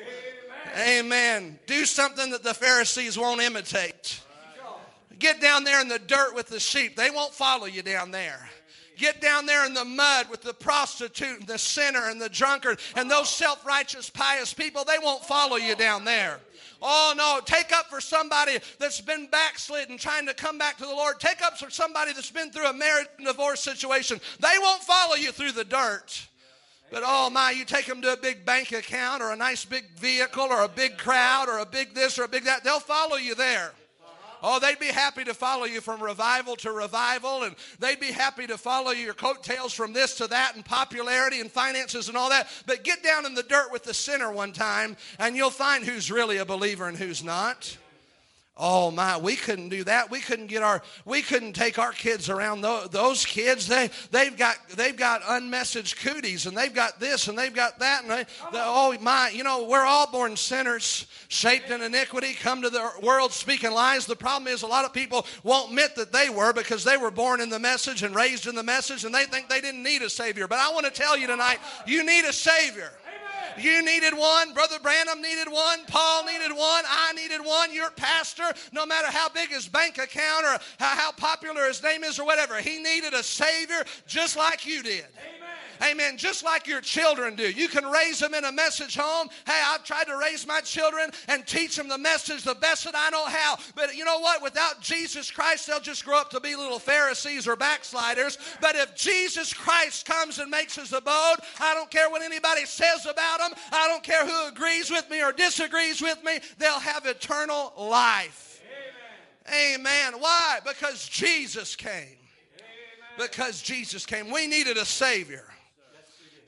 Amen. Amen. Do something that the Pharisees won't imitate. Get down there in the dirt with the sheep. They won't follow you down there. Get down there in the mud with the prostitute and the sinner and the drunkard and those self-righteous, pious people. They won't follow you down there. Oh, no, take up for somebody that's been backslidden, trying to come back to the Lord. Take up for somebody that's been through a marriage and divorce situation. They won't follow you through the dirt. But, oh, my, you take them to a big bank account or a nice big vehicle or a big crowd or a big this or a big that. They'll follow you there. Oh, they'd be happy to follow you from revival to revival, and they'd be happy to follow your coattails from this to that and popularity and finances and all that. But get down in the dirt with the sinner one time, and you'll find who's really a believer and who's not. Oh, my, we couldn't do that. We couldn't get our, we couldn't take our kids around those, those kids. They, they've got, they've got unmessaged cooties, and they've got this, and they've got that. And they, they, oh, my, you know, we're all born sinners, shaped in iniquity, come to the world speaking lies. The problem is a lot of people won't admit that they were because they were born in the message and raised in the message, and they think they didn't need a Savior. But I want to tell you tonight, you need a Savior. You needed one. Brother Branham needed one. Paul needed one. I needed one. Your pastor, no matter how big his bank account or how, how popular his name is or whatever, he needed a Savior just like you did. Amen. Amen. Just like your children do. You can raise them in a message home. Hey, I've tried to raise my children and teach them the message the best that I know how. But you know what? Without Jesus Christ, they'll just grow up to be little Pharisees or backsliders. But if Jesus Christ comes and makes his abode, I don't care what anybody says about them. I don't care who agrees with me or disagrees with me. They'll have eternal life. Amen. Amen. Why? Because Jesus came. Amen. Because Jesus came. We needed a Savior.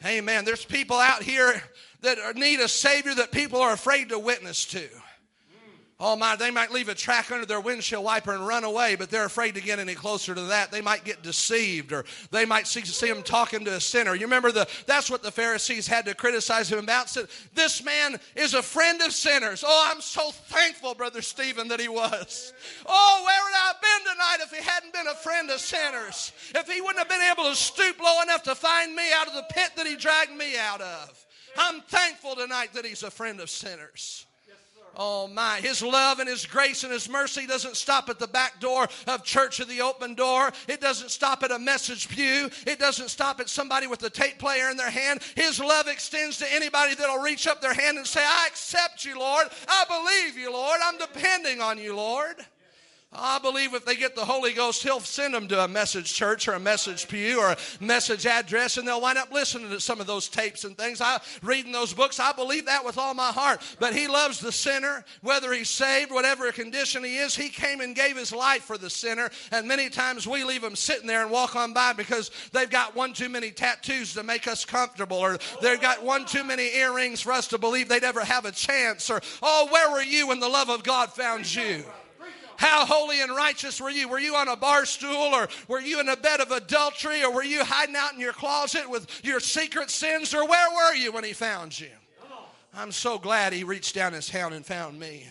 Amen. There's people out here that need a Savior that people are afraid to witness to. Oh my, they might leave a track under their windshield wiper and run away, but they're afraid to get any closer to that. They might get deceived, or they might see, see him talking to a sinner. You remember, the that's what the Pharisees had to criticize him about. Said, this man is a friend of sinners. Oh, I'm so thankful, Brother Stephen, that he was. Oh, where would I have been tonight if he hadn't been a friend of sinners? If he wouldn't have been able to stoop low enough to find me out of the pit that he dragged me out of. I'm thankful tonight that he's a friend of sinners. Oh my, his love and his grace and his mercy doesn't stop at the back door of Church of the Open Door. It doesn't stop at a message pew. It doesn't stop at somebody with a tape player in their hand. His love extends to anybody that'll reach up their hand and say, I accept you, Lord. I believe you, Lord. I'm depending on you, Lord. I believe if they get the Holy Ghost, he'll send them to a message church or a message pew or a message address, and they'll wind up listening to some of those tapes and things. I reading those books, I believe that with all my heart. But he loves the sinner, whether he's saved, whatever condition he is. He came and gave his life for the sinner, and many times we leave them sitting there and walk on by because they've got one too many tattoos to make us comfortable, or they've got one too many earrings for us to believe they'd ever have a chance, or, oh, where were you when the love of God found you? How holy and righteous were you? Were you on a bar stool, or were you in a bed of adultery, or were you hiding out in your closet with your secret sins, or where were you when he found you? I'm so glad he reached down his hand and found me.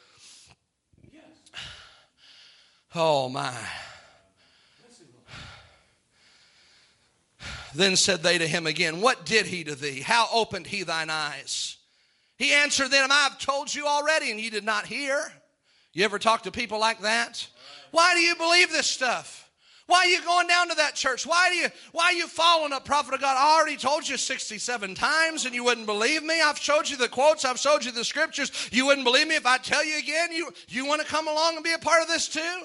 Oh my. Then said they to him again, what did he to thee? How opened he thine eyes? He answered them, I have told you already, and you did not hear. You ever talk to people like that? Why do you believe this stuff? Why are you going down to that church? Why do you why are you following a prophet of God? I already told you sixty-seven times and you wouldn't believe me. I've showed you the quotes. I've showed you the scriptures. You wouldn't believe me if I tell you again. You, you want to come along and be a part of this too?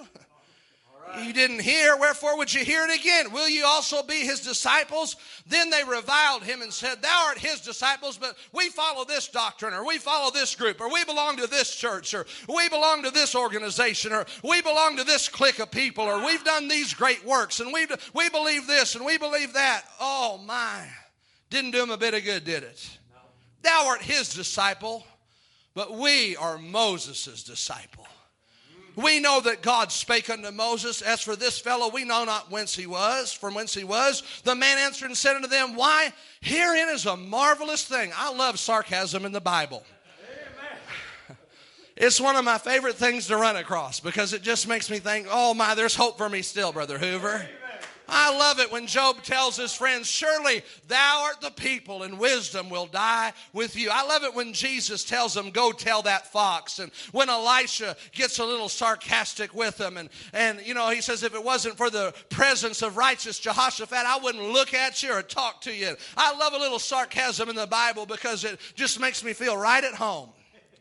You didn't hear, wherefore would you hear it again? Will you also be his disciples? Then they reviled him and said, thou art his disciples, but we follow this doctrine, or we follow this group, or we belong to this church, or we belong to this organization, or we belong to this clique of people, or we've done these great works, and we we believe this, and we believe that. Oh my, didn't do him a bit of good, did it? No. Thou art his disciple, but we are Moses' disciple. We know that God spake unto Moses. As for this fellow, we know not whence he was, from whence he was. The man answered and said unto them, why, herein is a marvelous thing. I love sarcasm in the Bible. Amen. It's one of my favorite things to run across because it just makes me think, oh my, there's hope for me still, Brother Hoover. Amen. I love it when Job tells his friends, surely thou art the people and wisdom will die with you. I love it when Jesus tells them, go tell that fox. And when Elisha gets a little sarcastic with them. And, and you know, he says, if it wasn't for the presence of righteous Jehoshaphat, I wouldn't look at you or talk to you. I love a little sarcasm in the Bible because it just makes me feel right at home.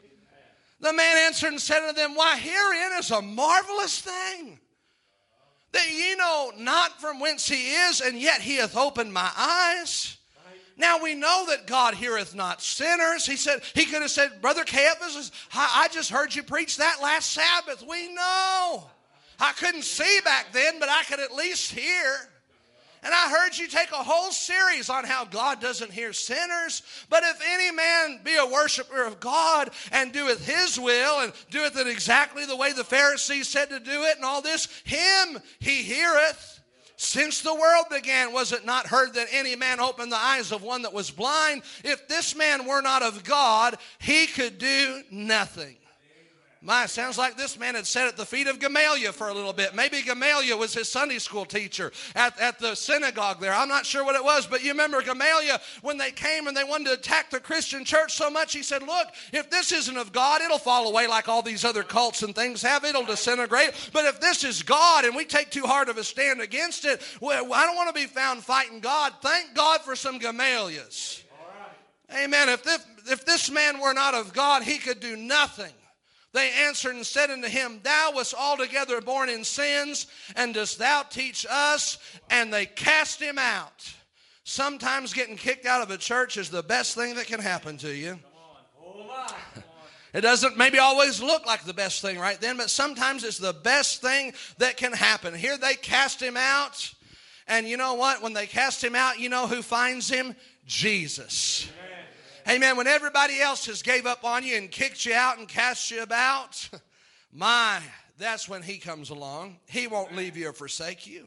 The man answered and said to them, why, herein is a marvelous thing, that ye know not from whence he is, and yet he hath opened my eyes. Now we know that God heareth not sinners. He said, he could have said, Brother Caiaphas, I just heard you preach that last Sabbath. We know. I couldn't see back then, but I could at least hear. And I heard you take a whole series on how God doesn't hear sinners. But if any man be a worshiper of God and doeth his will and doeth it exactly the way the Pharisees said to do it and all this, him he heareth. Since the world began, was it not heard that any man opened the eyes of one that was blind? If this man were not of God, he could do nothing. My, sounds like this man had sat at the feet of Gamaliel for a little bit. Maybe Gamaliel was his Sunday school teacher at, at the synagogue there. I'm not sure what it was, but you remember Gamaliel, when they came and they wanted to attack the Christian church so much, he said, look, if this isn't of God, it'll fall away like all these other cults and things have. It'll disintegrate. But if this is God and we take too hard of a stand against it, well, I don't want to be found fighting God. Thank God for some Gamaliels. Amen. If this, if this man were not of God, he could do nothing. They answered and said unto him, thou wast altogether born in sins, and dost thou teach us? And they cast him out. Sometimes getting kicked out of a church is the best thing that can happen to you. Come on. Hold on. It doesn't maybe always look like the best thing right then, but sometimes it's the best thing that can happen. Here they cast him out. And you know what? When they cast him out, you know who finds him? Jesus. Amen. When everybody else has gave up on you and kicked you out and cast you about, my, that's when he comes along. He won't leave you or forsake you.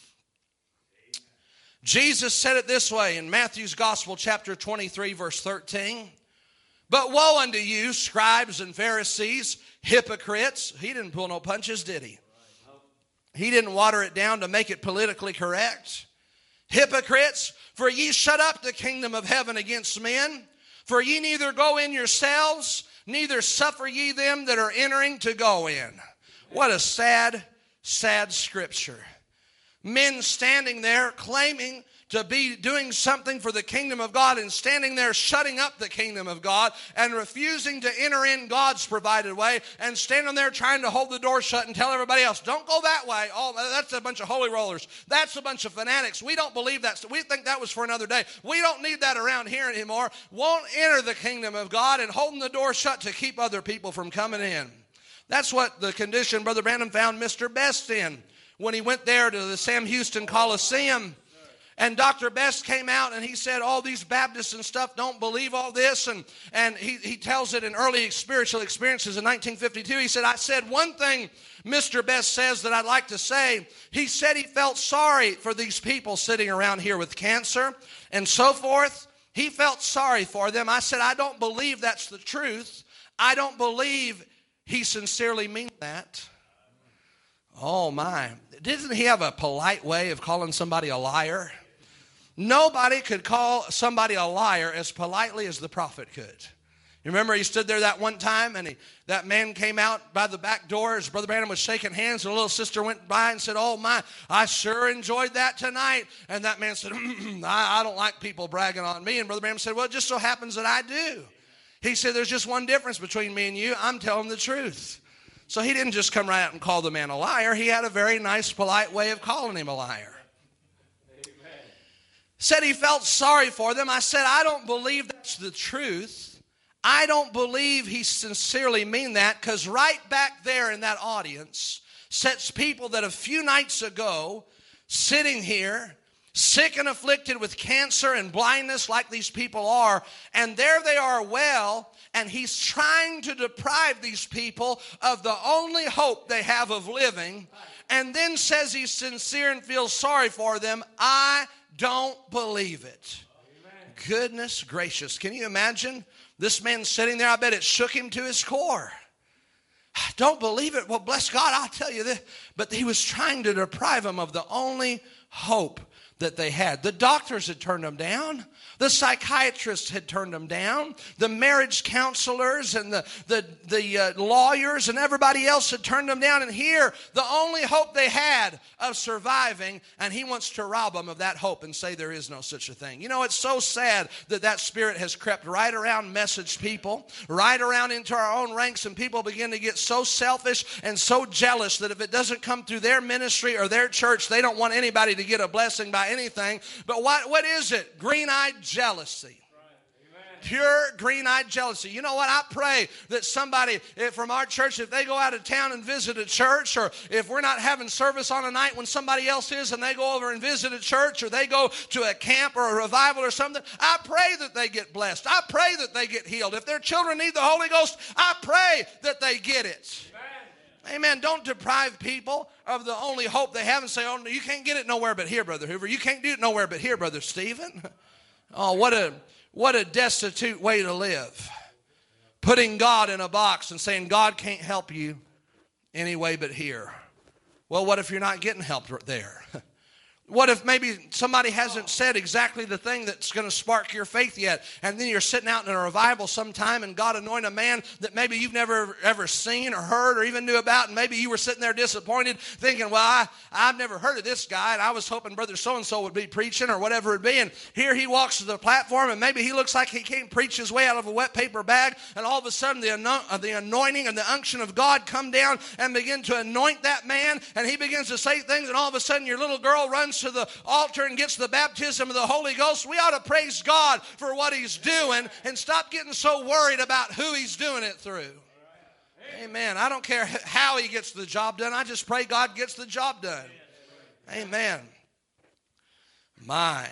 Jesus said it this way in Matthew's Gospel, chapter twenty-three, verse thirteen. But woe unto you, scribes and Pharisees, hypocrites. He didn't pull no punches, did he? He didn't water it down to make it politically correct. Hypocrites, for ye shut up the kingdom of heaven against men. For ye neither go in yourselves, neither suffer ye them that are entering to go in. What a sad, sad scripture. Men standing there claiming to be doing something for the kingdom of God and standing there shutting up the kingdom of God and refusing to enter in God's provided way and standing there trying to hold the door shut and tell everybody else, don't go that way. Oh, that's a bunch of holy rollers. That's a bunch of fanatics. We don't believe that. We think that was for another day. We don't need that around here anymore. Won't enter the kingdom of God and holding the door shut to keep other people from coming in. That's what the condition Brother Branham found Mister Best in when he went there to the Sam Houston Coliseum. And Doctor Best came out and he said, all these Baptists and stuff don't believe all this. And, and he, he tells it in early spiritual experiences in nineteen fifty-two. He said, I said one thing Mister Best says that I'd like to say. He said he felt sorry for these people sitting around here with cancer and so forth. He felt sorry for them. I said, I don't believe that's the truth. I don't believe he sincerely means that. Oh my. Didn't he have a polite way of calling somebody a liar? Nobody could call somebody a liar as politely as the prophet could. You remember he stood there that one time and he, that man came out by the back door as Brother Branham was shaking hands and a little sister went by and said, oh my, I sure enjoyed that tonight. And that man said, I, I don't like people bragging on me. And Brother Branham said, well, it just so happens that I do. He said, there's just one difference between me and you. I'm telling the truth. So he didn't just come right out and call the man a liar. He had a very nice, polite way of calling him a liar. Amen. Said he felt sorry for them. I said, I don't believe that's the truth. I don't believe he sincerely mean that, because right back there in that audience sits people that a few nights ago sitting here, sick and afflicted with cancer and blindness like these people are, and there they are well, and he's trying to deprive these people of the only hope they have of living, and then says he's sincere and feels sorry for them. I don't believe it. Amen. Goodness gracious. Can you imagine this man sitting there? I bet it shook him to his core. I don't believe it. Well, bless God, I'll tell you this. But he was trying to deprive them of the only hope that they had. The doctors had turned them down. The psychiatrists had turned them down. The marriage counselors and the, the, the uh, lawyers and everybody else had turned them down. And here, the only hope they had of surviving, and he wants to rob them of that hope and say there is no such a thing. You know, it's so sad that that spirit has crept right around message people, right around into our own ranks, and people begin to get so selfish and so jealous that if it doesn't come through their ministry or their church, they don't want anybody to get a blessing by anything. But what, what is it? Green-eyed jealousy. Pure green-eyed jealousy. You know what? I pray that somebody from our church, if they go out of town and visit a church, or if we're not having service on a night when somebody else is and they go over and visit a church, or they go to a camp or a revival or something, I pray that they get blessed. I pray that they get healed. If their children need the Holy Ghost, I pray that they get it. Amen. Don't deprive people of the only hope they have and say, oh, you can't get it nowhere but here, Brother Hoover. You can't do it nowhere but here, Brother Stephen. Oh, what a what a destitute way to live. Putting God in a box and saying God can't help you any way but here. Well, what if you're not getting help there? What if maybe somebody hasn't said exactly the thing that's going to spark your faith yet, and then you're sitting out in a revival sometime and God anoint a man that maybe you've never ever seen or heard or even knew about, and maybe you were sitting there disappointed thinking, well, I, I've never heard of this guy, and I was hoping Brother so-and-so would be preaching or whatever it be, and here he walks to the platform, and maybe he looks like he can't preach his way out of a wet paper bag, and all of a sudden the, ano- the anointing and the unction of God come down and begin to anoint that man, and he begins to say things, and all of a sudden your little girl runs to the altar and gets the baptism of the Holy Ghost. We ought to praise God for what he's doing and stop getting so worried about who he's doing it through. Amen. I don't care how he gets the job done. I just pray God gets the job done. Amen. My.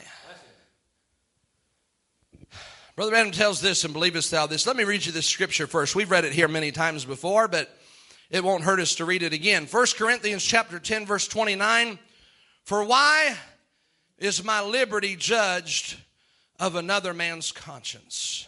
Brother Branham tells this, and believest thou this. Let me read you this scripture first. We've read it here many times before, but it won't hurt us to read it again. First Corinthians chapter ten, verse twenty-nine. For why is my liberty judged of another man's conscience?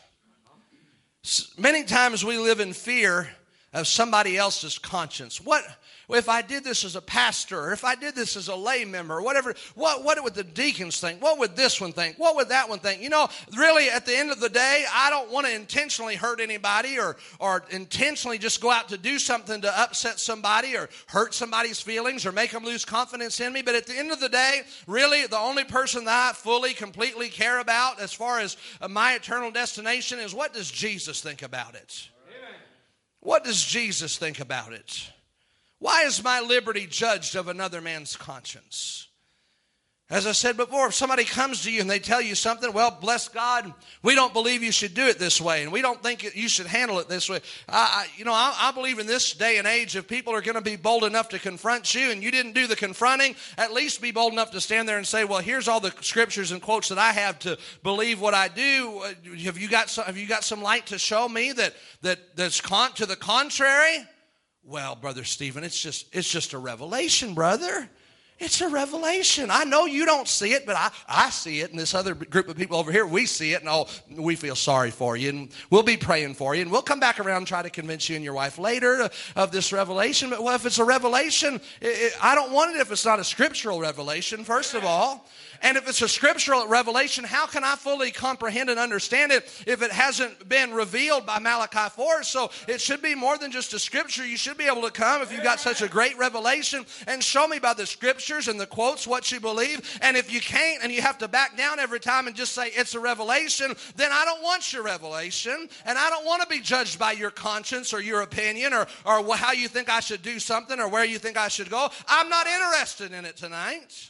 Many times we live in fear of somebody else's conscience. What if I did this as a pastor, or if I did this as a lay member, or whatever, what, what would the deacons think? What would this one think? What would that one think? You know, really, at the end of the day, I don't want to intentionally hurt anybody or, or intentionally just go out to do something to upset somebody or hurt somebody's feelings or make them lose confidence in me. But at the end of the day, really, the only person that I fully, completely care about as far as my eternal destination is, what does Jesus think about it? Amen. What does Jesus think about it? Why is my liberty judged of another man's conscience? As I said before, if somebody comes to you and they tell you something, well, bless God, we don't believe you should do it this way, and we don't think you should handle it this way. I, I, you know, I, I believe in this day and age, if people are going to be bold enough to confront you and you didn't do the confronting, at least be bold enough to stand there and say, well, here's all the scriptures and quotes that I have to believe what I do. Have you got some, have you got some light to show me that, that that's con- to the contrary? Well, Brother Stephen, it's just it's just a revelation, brother. It's a revelation. I know you don't see it, but I, I see it, and this other group of people over here, we see it, and oh, we feel sorry for you, and we'll be praying for you, and we'll come back around and try to convince you and your wife later of this revelation. But well, if it's a revelation, it, it, I don't want it if it's not a scriptural revelation, first of all. And if it's a scriptural revelation, how can I fully comprehend and understand it if it hasn't been revealed by Malachi four? So it should be more than just a scripture. You should be able to come if you've got such a great revelation and show me by the scriptures and the quotes what you believe. And if you can't and you have to back down every time and just say it's a revelation, then I don't want your revelation. And I don't want to be judged by your conscience or your opinion or, or how you think I should do something or where you think I should go. I'm not interested in it tonight.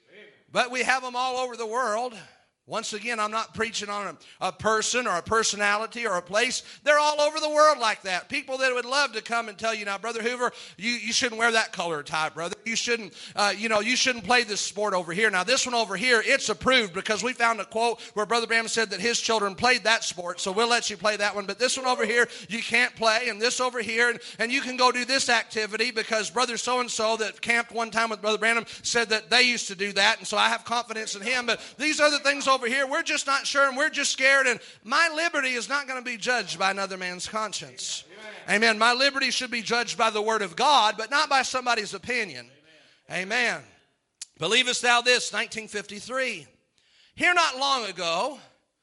But we have them all over the world. Once again, I'm not preaching on a, a person or a personality or a place. They're all over the world like that. People that would love to come and tell you, now, Brother Hoover, you, you shouldn't wear that color tie, brother. You shouldn't, uh, you know, you shouldn't play this sport over here. Now, this one over here, it's approved because we found a quote where Brother Branham said that his children played that sport, so we'll let you play that one. But this one over here, you can't play, and this over here, and, and you can go do this activity because Brother so-and-so that camped one time with Brother Branham said that they used to do that, and so I have confidence in him. But these other things over here, we're just not sure, and we're just scared, and my liberty is not going to be judged by another man's conscience. Amen. Amen. My liberty should be judged by the word of God, but not by somebody's opinion. Amen. Amen. Believest thou this? nineteen fifty-three. Here not long ago,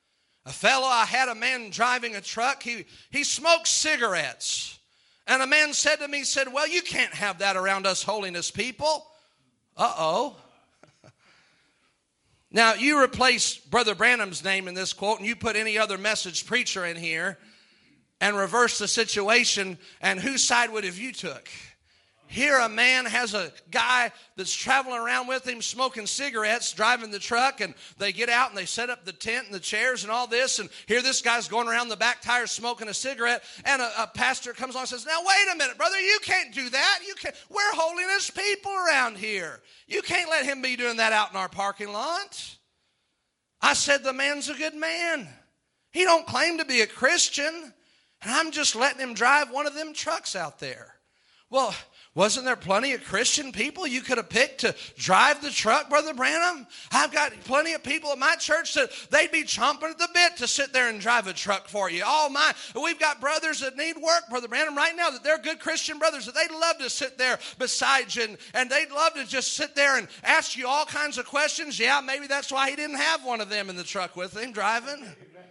a fellow, I had a man driving a truck. He, he smoked cigarettes. And a man said to me, said, well, you can't have that around us holiness people. Uh-oh. Now, you replace Brother Branham's name in this quote, and you put any other message preacher in here, and reverse the situation, and whose side would have you took? Here a man has a guy that's traveling around with him smoking cigarettes, driving the truck, and they get out and they set up the tent and the chairs and all this, and here this guy's going around the back tires smoking a cigarette, and a, a pastor comes along and says, now wait a minute, brother, you can't do that. You can't. We're holiness people around here. You can't let him be doing that out in our parking lot. I said, the man's a good man. He don't claim to be a Christian, and I'm just letting him drive one of them trucks out there. Well, wasn't there plenty of Christian people you could have picked to drive the truck, Brother Branham? I've got plenty of people at my church that they'd be chomping at the bit to sit there and drive a truck for you. Oh, my. We've got brothers that need work, Brother Branham, right now, that they're good Christian brothers, that they'd love to sit there beside you, and, and they'd love to just sit there and ask you all kinds of questions. Yeah, maybe that's why he didn't have one of them in the truck with him driving.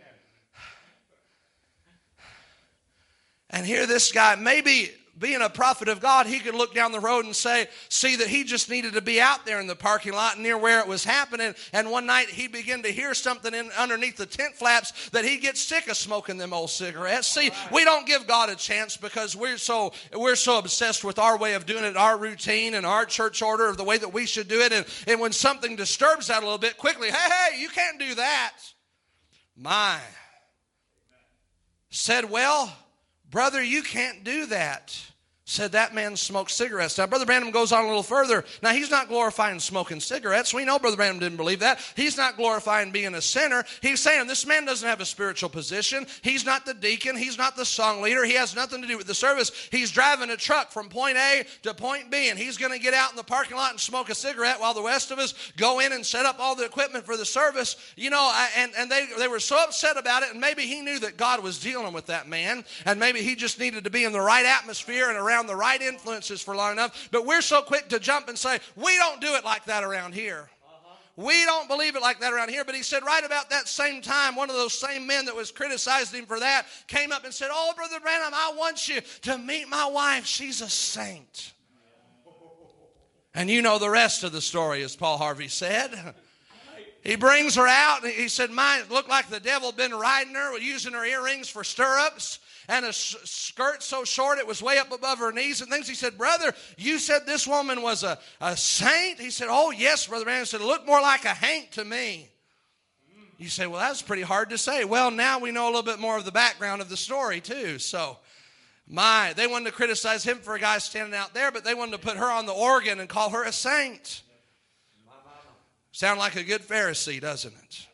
And here this guy, maybe being a prophet of God, he could look down the road and say, see that he just needed to be out there in the parking lot near where it was happening. And one night he began to hear something in, underneath the tent flaps that he gets sick of smoking them old cigarettes. See, we don't give God a chance because we're so we're so obsessed with our way of doing it, our routine and our church order of the way that we should do it. And, and when something disturbs that a little bit, quickly, hey, hey, you can't do that. My. Said, well, brother, you can't do that. said that man smoked cigarettes. Now, Brother Branham goes on a little further. Now, he's not glorifying smoking cigarettes. We know Brother Branham didn't believe that. He's not glorifying being a sinner. He's saying this man doesn't have a spiritual position. He's not the deacon. He's not the song leader. He has nothing to do with the service. He's driving a truck from point A to point B, and he's going to get out in the parking lot and smoke a cigarette while the rest of us go in and set up all the equipment for the service. You know, and, and they, they were so upset about it, and maybe he knew that God was dealing with that man, and maybe he just needed to be in the right atmosphere and around the right influences for long enough. But we're so quick to jump and say, we don't do it like that around here. Uh-huh. We don't believe it like that around here. But he said right about that same time, one of those same men that was criticizing him for that came up and said, oh, Brother Branham, I want you to meet my wife. She's a saint. And you know the rest of the story, as Paul Harvey said. He brings her out, and he said, mine looked like the devil had been riding her, using her earrings for stirrups, and a skirt so short it was way up above her knees and things. He said, brother, you said this woman was a, a saint? He said, oh, yes, Brother Branham. He said, it looked more like a haint to me. You say, well, that's pretty hard to say. Well, now we know a little bit more of the background of the story, too. So, my, they wanted to criticize him for a guy standing out there, but they wanted to put her on the organ and call her a saint. Sound like a good Pharisee, doesn't it?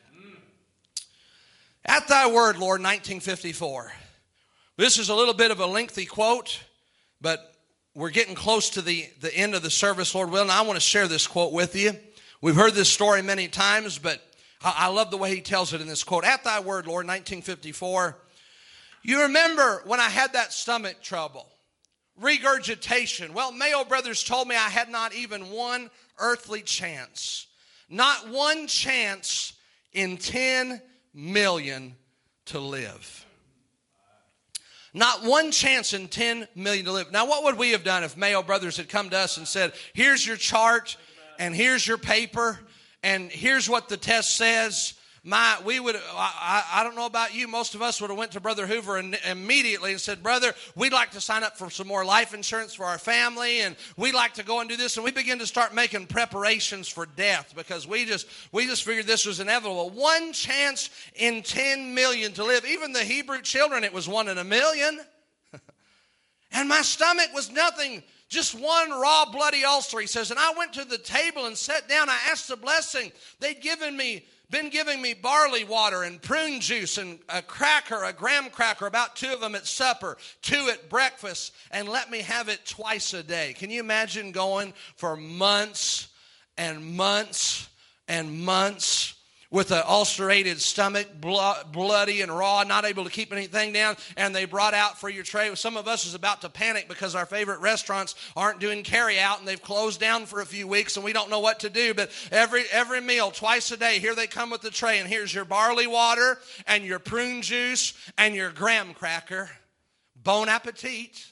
At thy word, Lord, nineteen fifty-four. This is a little bit of a lengthy quote, but we're getting close to the, the end of the service, Lord willing. I want to share this quote with you. We've heard this story many times, but I, I love the way he tells it in this quote. At thy word, Lord, nineteen fifty-four. You remember when I had that stomach trouble, regurgitation. Well, Mayo Brothers told me I had not even one earthly chance. Not one chance in ten million to live. Not one chance in ten million to live. Now, what would we have done if Mayo Brothers had come to us and said, here's your chart, and here's your paper, and here's what the test says? My, we would, I, I don't know about you, most of us would have went to Brother Hoover and immediately and said, brother, we'd like to sign up for some more life insurance for our family, and we'd like to go and do this. And we begin to start making preparations for death because we just, we just figured this was inevitable. One chance in ten million to live. Even the Hebrew children, it was one in a million. And my stomach was nothing, just one raw bloody ulcer, he says. And I went to the table and sat down. I asked the blessing. They'd given me been giving me barley water and prune juice and a cracker, a graham cracker, about two of them at supper, two at breakfast, and let me have it twice a day. Can you imagine going for months and months and months with an ulcerated stomach, blood, bloody and raw, not able to keep anything down, and they brought out for your tray? Some of us is about to panic because our favorite restaurants aren't doing carry out and they've closed down for a few weeks and we don't know what to do. But every every meal, twice a day, here they come with the tray, and here's your barley water and your prune juice and your graham cracker. Bon appetit.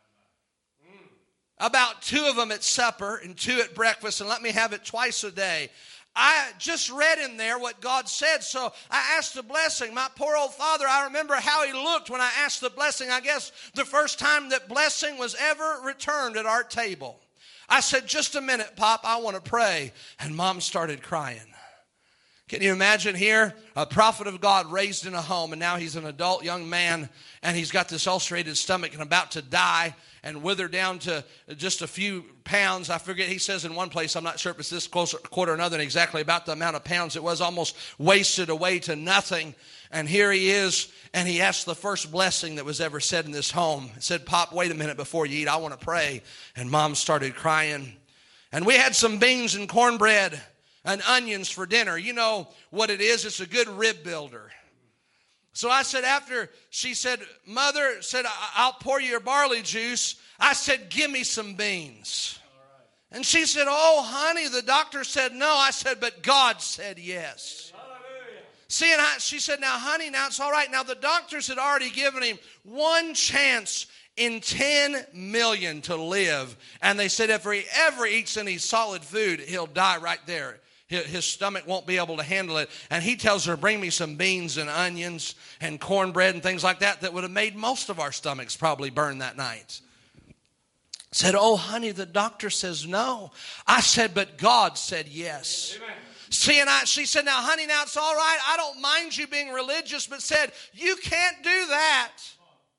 About two of them at supper and two at breakfast, and let me have it twice a day. I just read in there what God said, so I asked the blessing. My poor old father, I remember how he looked when I asked the blessing. I guess the first time that blessing was ever returned at our table. I said, just a minute, Pop, I want to pray. And Mom started crying. Can you imagine here? A prophet of God raised in a home, and now he's an adult young man, and he's got this ulcerated stomach and about to die and wither down to just a few pounds. I forget, he says in one place, I'm not sure if it's this close quarter or another, exactly about the amount of pounds it was, almost wasted away to nothing. And here he is, and he asked the first blessing that was ever said in this home. He said, Pop, wait a minute before you eat. I want to pray. And Mom started crying. And we had some beans and cornbread and onions for dinner. You know what it is? It's a good rib builder. So I said, after she said, Mother said, I'll pour you your barley juice, I said, give me some beans. And she said, oh, honey, the doctor said no. I said, but God said yes. Hallelujah. See, and I, she said, now, honey, now it's all right. Now, the doctors had already given him one chance in ten million to live. And they said if he ever eats any solid food, he'll die right there. His stomach won't be able to handle it. And he tells her, bring me some beans and onions and cornbread and things like that that would have made most of our stomachs probably burn that night. Said, oh, honey, the doctor says no. I said, but God said yes. Amen. See, and I, she said, now, honey, now it's all right. I don't mind you being religious, but said, you can't do that.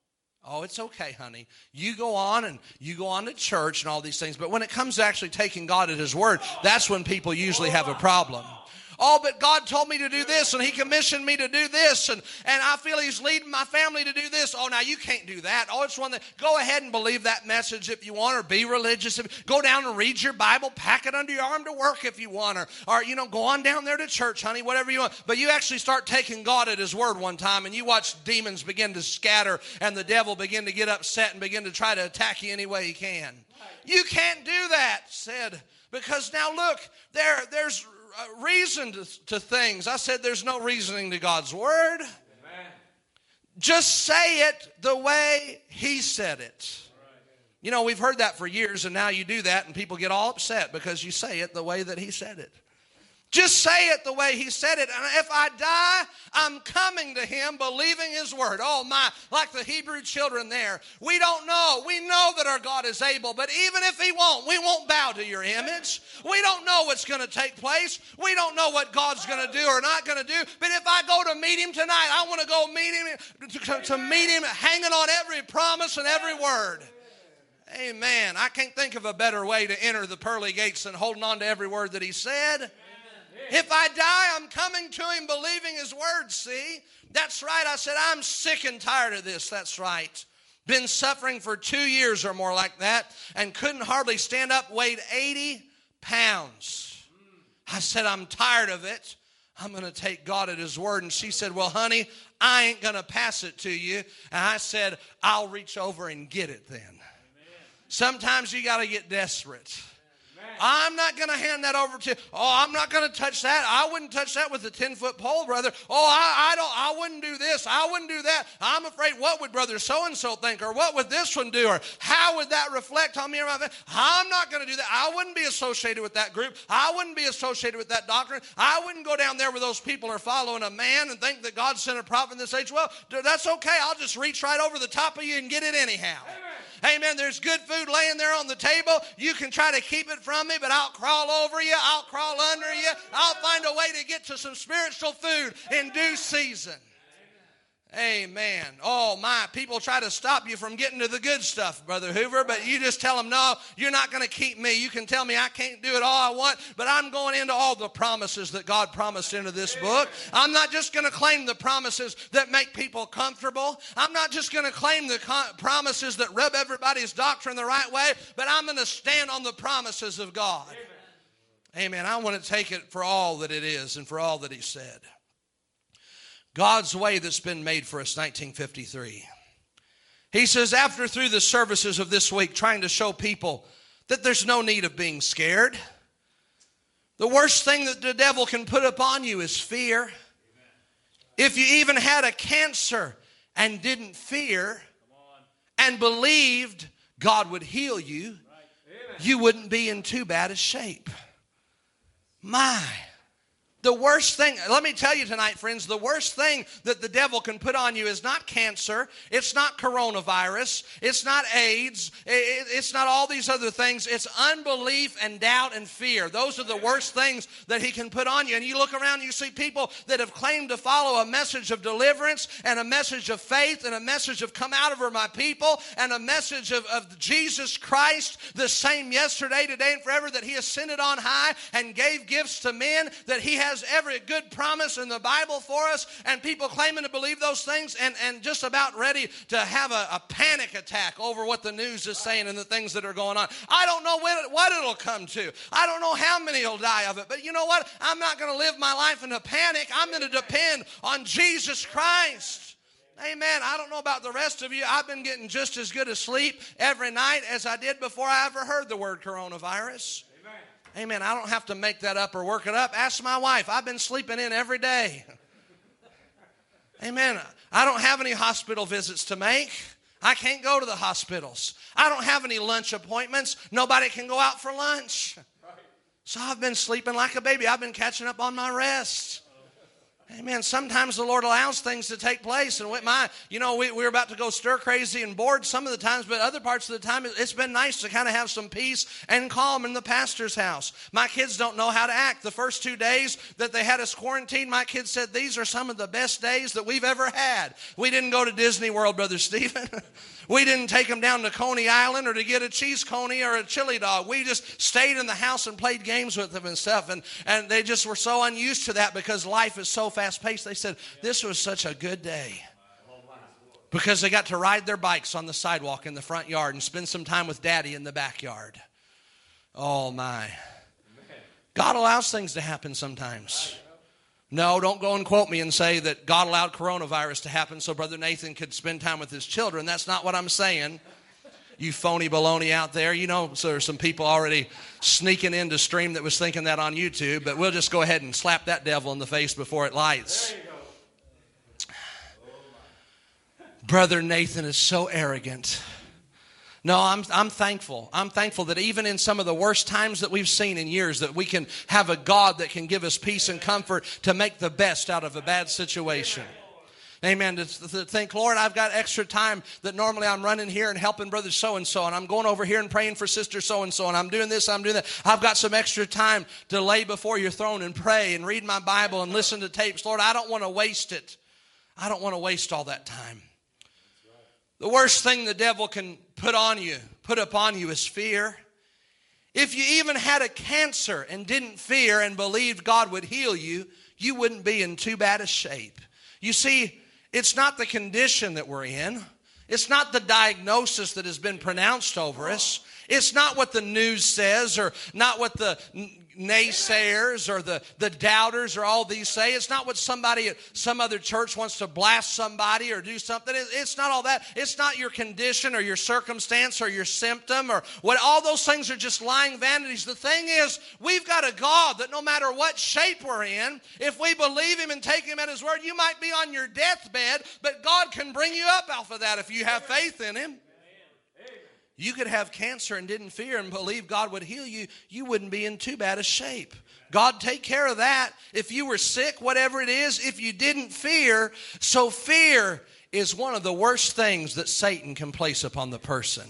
Oh, it's okay, honey. You go on and you go on to church and all these things. But when it comes to actually taking God at His word, that's when people usually have a problem. Oh, but God told me to do this, and He commissioned me to do this, and, and I feel He's leading my family to do this. Oh, now you can't do that. Oh, it's one that, go ahead and believe that message if you want, or be religious. If, go down and read your Bible, pack it under your arm to work if you want, or, or, you know, go on down there to church, honey, whatever you want. But you actually start taking God at His word one time, and you watch demons begin to scatter, and the devil begin to get upset and begin to try to attack you any way he can. You can't do that, said, because now look, there, there's reason to, to things. I said there's no reasoning to God's word. Amen. Just say it the way He said it. You know, we've heard that for years, and now you do that, and people get all upset because you say it the way that He said it. Just say it the way He said it. And if I die, I'm coming to Him believing His word. Oh my, like the Hebrew children there. We don't know. We know that our God is able, but even if He won't, we won't bow to your image. We don't know what's going to take place. We don't know what God's going to do or not going to do. But if I go to meet Him tonight, I want to go meet Him, to, to meet Him hanging on every promise and every word. Amen. I can't think of a better way to enter the pearly gates than holding on to every word that He said. If I die, I'm coming to Him believing His word, see? That's right. I said, I'm sick and tired of this. That's right. Been suffering for two years or more like that and couldn't hardly stand up, weighed eighty pounds. I said, I'm tired of it. I'm going to take God at His word. And she said, well, honey, I ain't going to pass it to you. And I said, I'll reach over and get it then. Amen. Sometimes you got to get desperate. I'm not going to hand that over to, oh, I'm not going to touch that. I wouldn't touch that with a ten-foot pole, brother. Oh, I, I don't, I wouldn't do this. I wouldn't do that. I'm afraid, what would brother so-and-so think? Or what would this one do? Or how would that reflect on me or my family? I'm not going to do that. I wouldn't be associated with that group. I wouldn't be associated with that doctrine. I wouldn't go down there where those people are following a man and think that God sent a prophet in this age. Well, that's okay. I'll just reach right over the top of you and get it anyhow. Amen. Amen. There's good food laying there on the table. You can try to keep it from me, but I'll crawl over you. I'll crawl under you. I'll find a way to get to some spiritual food in due season. Amen. Oh, my. People try to stop you from getting to the good stuff, Brother Hoover, but you just tell them, no, you're not going to keep me. You can tell me I can't do it all I want, but I'm going into all the promises that God promised into this book. I'm not just going to claim the promises that make people comfortable. I'm not just going to claim the co- promises that rub everybody's doctrine the right way, but I'm going to stand on the promises of God. Amen. I want to take it for all that it is and for all that He said. God's way that's been made for us, nineteen fifty-three. He says, after through the services of this week, trying to show people that there's no need of being scared. The worst thing that the devil can put upon you is fear. Amen. If you even had a cancer and didn't fear and believed God would heal you, right. You wouldn't be in too bad a shape. My. The worst thing, let me tell you tonight, friends, the worst thing that the devil can put on you is not cancer. It's not coronavirus. It's not AIDS. It's not all these other things. It's unbelief and doubt and fear. Those are the worst things that he can put on you. And you look around and you see people that have claimed to follow a message of deliverance and a message of faith and a message of come out of her, my people, and a message of, of Jesus Christ, the same yesterday, today, and forever, that He ascended on high and gave gifts to men, that He has every good promise in the Bible for us, and people claiming to believe those things and, and just about ready to have a, a panic attack over what the news is saying and the things that are going on. I don't know when it, what it'll come to. I don't know how many will die of it, but you know what? I'm not going to live my life in a panic. I'm going to depend on Jesus Christ. Amen. I don't know about the rest of you. I've been getting just as good a sleep every night as I did before I ever heard the word coronavirus. Amen. I don't have to make that up or work it up. Ask my wife. I've been sleeping in every day. Amen. I don't have any hospital visits to make. I can't go to the hospitals. I don't have any lunch appointments. Nobody can go out for lunch. So I've been sleeping like a baby. I've been catching up on my rest. Amen. Sometimes the Lord allows things to take place. And with my, you know, we, we're about to go stir crazy and bored some of the times, but other parts of the time, it's been nice to kind of have some peace and calm in the pastor's house. My kids don't know how to act. The first two days that they had us quarantined, my kids said, these are some of the best days that we've ever had. We didn't go to Disney World, Brother Stephen. We didn't take them down to Coney Island or to get a cheese coney or a chili dog. We just stayed in the house and played games with them and stuff. And, and they just were so unused to that because life is so fast-paced. They said, this was such a good day. Because they got to ride their bikes on the sidewalk in the front yard and spend some time with Daddy in the backyard. Oh, my. God allows things to happen sometimes. No, don't go and quote me and say that God allowed coronavirus to happen so Brother Nathan could spend time with his children. That's not what I'm saying. You phony baloney out there. You know, so there's some people already sneaking into stream that was thinking that on YouTube. But we'll just go ahead and slap that devil in the face before it lights. Brother Nathan is so arrogant. No, I'm I'm thankful. I'm thankful that even in some of the worst times that we've seen in years, that we can have a God that can give us peace and comfort to make the best out of a bad situation. Amen. To think, Lord, I've got extra time that normally I'm running here and helping brother so-and-so, and I'm going over here and praying for sister so-and-so, and I'm doing this, I'm doing that. I've got some extra time to lay before your throne and pray and read my Bible and listen to tapes. Lord, I don't want to waste it. I don't want to waste all that time. The worst thing the devil can put on you, put upon you is fear. If you even had a cancer and didn't fear and believed God would heal you, you wouldn't be in too bad a shape. You see, it's not the condition that we're in. It's not the diagnosis that has been pronounced over us. It's not what the news says or not what the naysayers or the, the doubters or all these say. It's not what somebody at some other church wants to blast somebody or do something. It, it's not all that. It's not your condition or your circumstance or your symptom or what. All those things are just lying vanities. The thing is, we've got a God that no matter what shape we're in, if we believe Him and take Him at His word, you might be on your deathbed, but God can bring you up off of that if you have faith in Him. You could have cancer and didn't fear and believe God would heal you. You wouldn't be in too bad a shape. God take care of that. If you were sick, whatever it is, if you didn't fear. So fear is one of the worst things that Satan can place upon the person.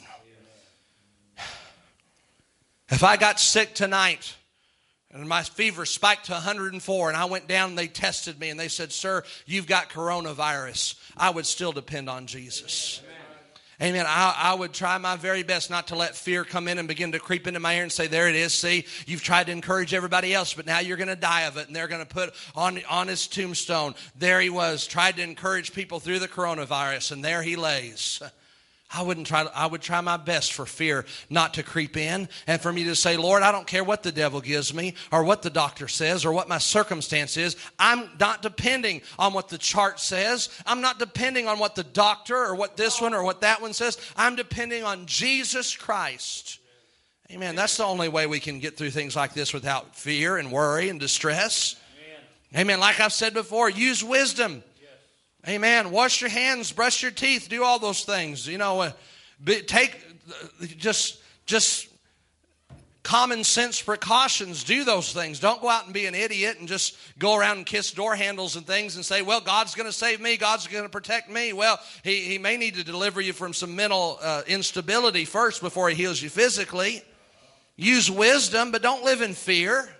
If I got sick tonight and my fever spiked to one hundred four and I went down and they tested me and they said, sir, you've got coronavirus, I would still depend on Jesus. Amen. I, I would try my very best not to let fear come in and begin to creep into my ear and say, there it is. See, you've tried to encourage everybody else, but now you're going to die of it. And they're going to put on, on his tombstone, there he was, tried to encourage people through the coronavirus, and there he lays. I wouldn't try. I would try my best for fear not to creep in, and for me to say, Lord, I don't care what the devil gives me, or what the doctor says, or what my circumstance is. I'm not depending on what the chart says. I'm not depending on what the doctor or what this one or what that one says. I'm depending on Jesus Christ. Amen. That's the only way we can get through things like this without fear and worry and distress. Amen. Amen. Like I've said before, use wisdom. Amen. Wash your hands, brush your teeth, do all those things. You know, uh, be, take uh, just just common sense precautions. Do those things. Don't go out and be an idiot and just go around and kiss door handles and things and say, well, God's going to save me. God's going to protect me. Well, he, he may need to deliver you from some mental uh, instability first before He heals you physically. Use wisdom, but don't live in fear.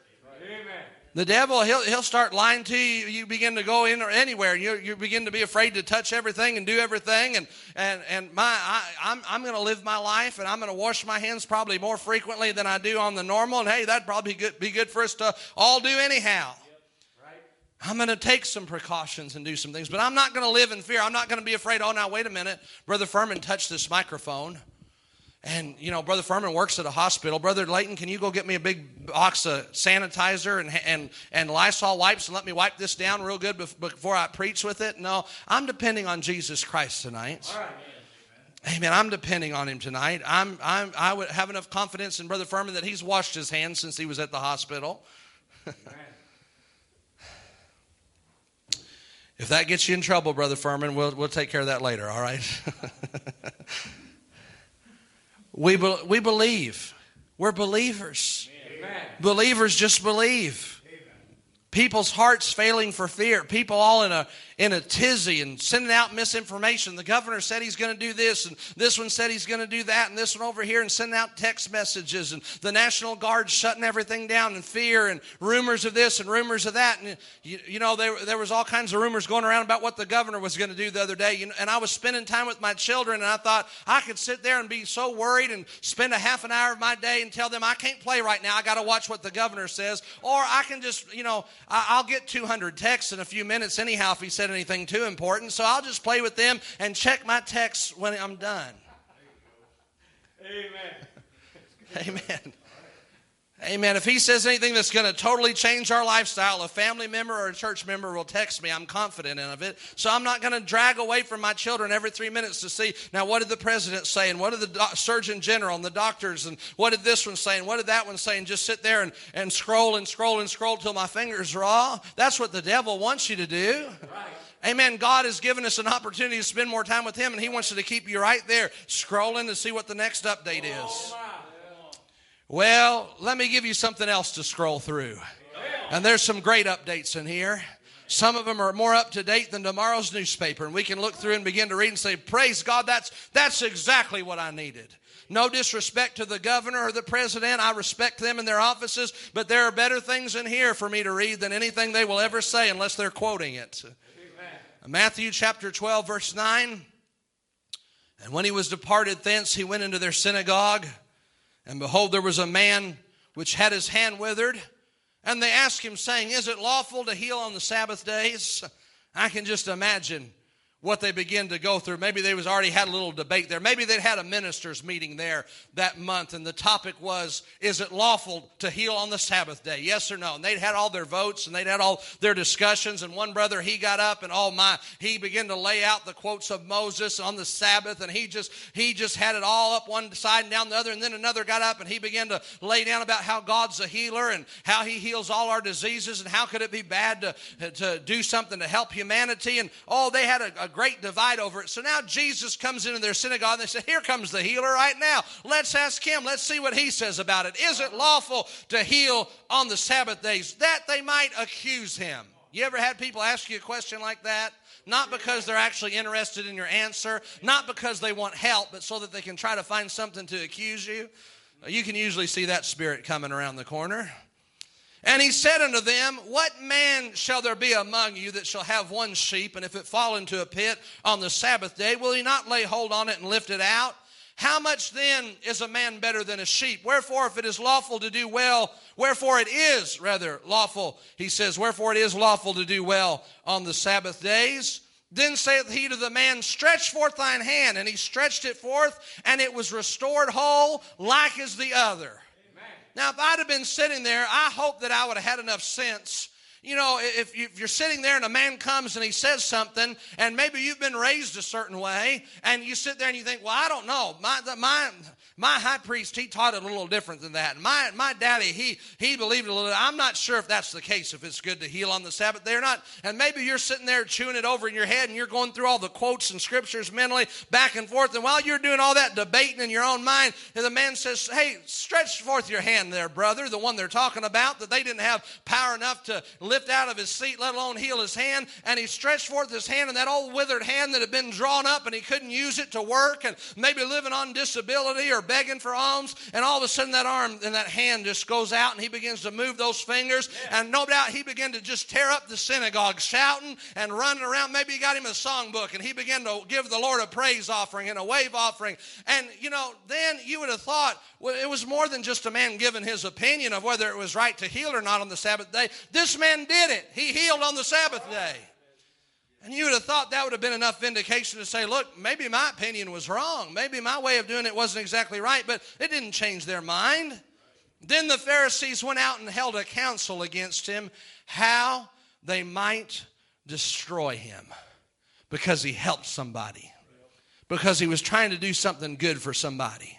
The devil, he'll he'll start lying to you. You begin to go in or anywhere. You you begin to be afraid to touch everything and do everything. And and and my I, I'm I'm going to live my life, and I'm going to wash my hands probably more frequently than I do on the normal. And hey, that'd probably be good, be good for us to all do anyhow. I'm going to take some precautions and do some things, but I'm not going to live in fear. I'm not going to be afraid. Oh, now wait a minute, Brother Furman touched this microphone. And, you know, Brother Furman works at a hospital. Brother Layton, can you go get me a big box of sanitizer and and, and Lysol wipes and let me wipe this down real good before I preach with it? No, I'm depending on Jesus Christ tonight. All right. Amen. I'm depending on Him tonight. I'm I'm I would have enough confidence in Brother Furman that he's washed his hands since he was at the hospital. If that gets you in trouble, Brother Furman, we'll we'll take care of that later. All right. We be, we believe. We're believers. Amen. Believers just believe. Amen. People's hearts failing for fear. People all in a in a tizzy and sending out misinformation. The governor said he's going to do this, and this one said he's going to do that, and this one over here, and sending out text messages, and the National Guard shutting everything down, and fear, and rumors of this and rumors of that. And you, you know, there, there was all kinds of rumors going around about what the governor was going to do the other day. You know, and I was spending time with my children, and I thought I could sit there and be so worried and spend a half an hour of my day and tell them I can't play right now. I got to watch what the governor says. Or I can just, you know, I'll get two hundred texts in a few minutes anyhow if he said anything too important. So I'll just play with them and check my texts when I'm done. Amen. Amen. Amen. If he says anything that's going to totally change our lifestyle, a family member or a church member will text me. I'm confident of it. So I'm not going to drag away from my children every three minutes to see, now what did the president say, and what did the doc- surgeon general and the doctors, and what did this one say, and what did that one say, and just sit there and, and scroll and scroll and scroll till my fingers raw. That's what the devil wants you to do. Right. Amen. God has given us an opportunity to spend more time with him, and he wants you to keep you right there scrolling to see what the next update is. Oh, well, let me give you something else to scroll through. And there's some great updates in here. Some of them are more up to date than tomorrow's newspaper. And we can look through and begin to read and say, praise God, that's, that's exactly what I needed. No disrespect to the governor or the president. I respect them in their offices. But there are better things in here for me to read than anything they will ever say unless they're quoting it. Amen. Matthew chapter twelve, verse nine. And when he was departed thence, he went into their synagogue. And behold, there was a man which had his hand withered. And they asked him, saying, is it lawful to heal on the Sabbath days? I can just imagine what they begin to go through. Maybe they was already had a little debate there. Maybe they'd had a ministers meeting there that month, and the topic was, is it lawful to heal on the Sabbath day? Yes or no? And they'd had all their votes, and they'd had all their discussions, and one brother, he got up, and oh my, he began to lay out the quotes of Moses on the Sabbath, and he just he just had it all up one side and down the other, and then another got up, and he began to lay down about how God's a healer, and how he heals all our diseases, and how could it be bad to, to do something to help humanity, and oh, they had a, a great divide over it. So now Jesus comes into their synagogue and they say, here comes the healer right now. Let's ask him. Let's see what he says about it. Is it lawful to heal on the Sabbath days? That they might accuse him. You ever had people ask you a question like that? Not because they're actually interested in your answer, not because they want help, but so that they can try to find something to accuse you. You can usually see that spirit coming around the corner. And he said unto them, what man shall there be among you that shall have one sheep, and if it fall into a pit on the Sabbath day, will he not lay hold on it and lift it out? How much then is a man better than a sheep? Wherefore, if it is lawful to do well, wherefore it is rather lawful, he says, wherefore it is lawful to do well on the Sabbath days. Then saith he to the man, stretch forth thine hand. And he stretched it forth, and it was restored whole, like as the other. Now, if I'd have been sitting there, I hope that I would have had enough sense. You know, if, you, if you're sitting there and a man comes and he says something, and maybe you've been raised a certain way, and you sit there and you think, well, I don't know. My my my high priest, he taught it a little different than that. And my, my daddy, he, he believed it a little. I'm not sure if that's the case, if it's good to heal on the Sabbath day or not. And maybe you're sitting there chewing it over in your head, and you're going through all the quotes and scriptures mentally back and forth. And while you're doing all that debating in your own mind, and the man says, hey, stretch forth your hand there, brother, the one they're talking about, that they didn't have power enough to lift out of his seat, let alone heal his hand. And he stretched forth his hand, and that old withered hand that had been drawn up, and he couldn't use it to work, and maybe living on disability or begging for alms, and all of a sudden that arm and that hand just goes out, and he begins to move those fingers, yeah. And no doubt he began to just tear up the synagogue, shouting and running around. Maybe he got him a songbook, and he began to give the Lord a praise offering and a wave offering. And you know, then you would have thought, well, it was more than just a man giving his opinion of whether it was right to heal or not on the Sabbath day. This man did it. He healed on the Sabbath day. And you would have thought that would have been enough vindication to say, look, maybe my opinion was wrong. Maybe my way of doing it wasn't exactly right, but it didn't change their mind. Then the Pharisees went out and held a council against him, how they might destroy him, because he helped somebody, because he was trying to do something good for somebody.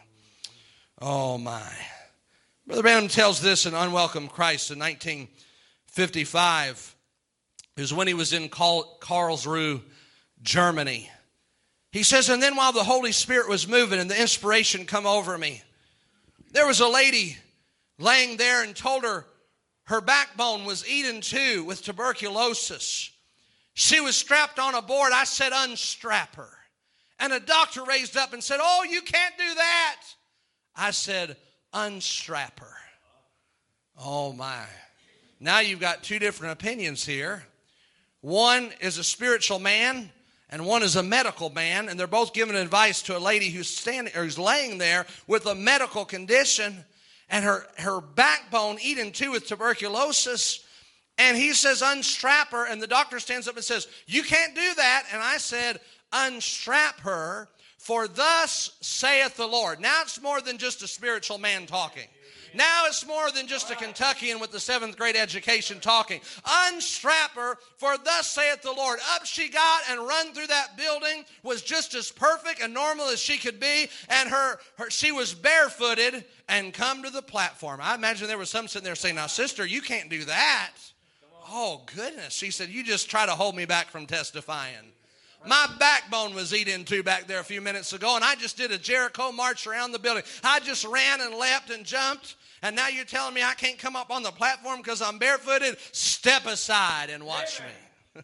Oh, my. Brother Branham tells this in Unwelcome Christ in nineteen fifty-five. It was when he was in Karlsruhe, Germany. He says, and then while the Holy Spirit was moving and the inspiration come over me, there was a lady laying there and told her, her backbone was eaten too with tuberculosis. She was strapped on a board. I said, unstrap her. And a doctor raised up and said, oh, you can't do that. I said, unstrap her. Oh, my. Now you've got two different opinions here. One is a spiritual man, and one is a medical man, and they're both giving advice to a lady who's standing or who's laying there with a medical condition, and her, her backbone eaten too with tuberculosis. And he says, unstrap her, and the doctor stands up and says, you can't do that. And I said, unstrap her, for thus saith the Lord. Now it's more than just a spiritual man talking. Now it's more than just a Kentuckian with the seventh grade education talking. Unstrap her, for thus saith the Lord. Up she got and run through that building, was just as perfect and normal as she could be, and her, her she was barefooted and come to the platform. I imagine there was some sitting there saying, now, sister, you can't do that. Oh, goodness. She said, you just try to hold me back from testifying. My backbone was eaten too back there a few minutes ago, and I just did a Jericho march around the building. I just ran and leapt and jumped, and now you're telling me I can't come up on the platform because I'm barefooted? Step aside and watch me.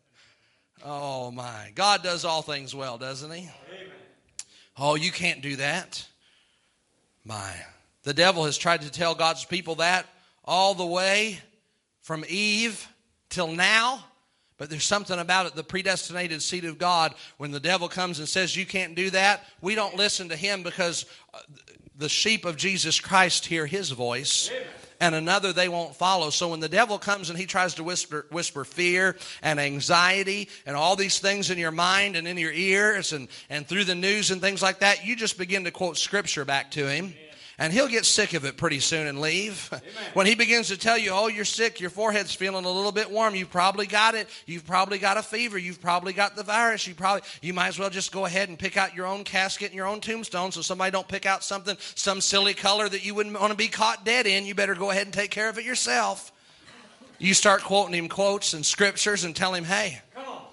Oh, my. God does all things well, doesn't he? Amen. Oh, you can't do that. My. The devil has tried to tell God's people that all the way from Eve till now. But there's something about it, the predestinated seed of God, when the devil comes and says you can't do that, we don't listen to him because the sheep of Jesus Christ hear his voice, and another they won't follow. So when the devil comes and he tries to whisper, whisper fear and anxiety and all these things in your mind and in your ears and, and through the news and things like that, you just begin to quote scripture back to him. And he'll get sick of it pretty soon and leave. Amen. When he begins to tell you, oh, you're sick, your forehead's feeling a little bit warm, you've probably got it, you've probably got a fever, you've probably got the virus, you probably, you might as well just go ahead and pick out your own casket and your own tombstone so somebody don't pick out something, some silly color that you wouldn't want to be caught dead in. You better go ahead and take care of it yourself. You start quoting him quotes and scriptures and tell him, hey,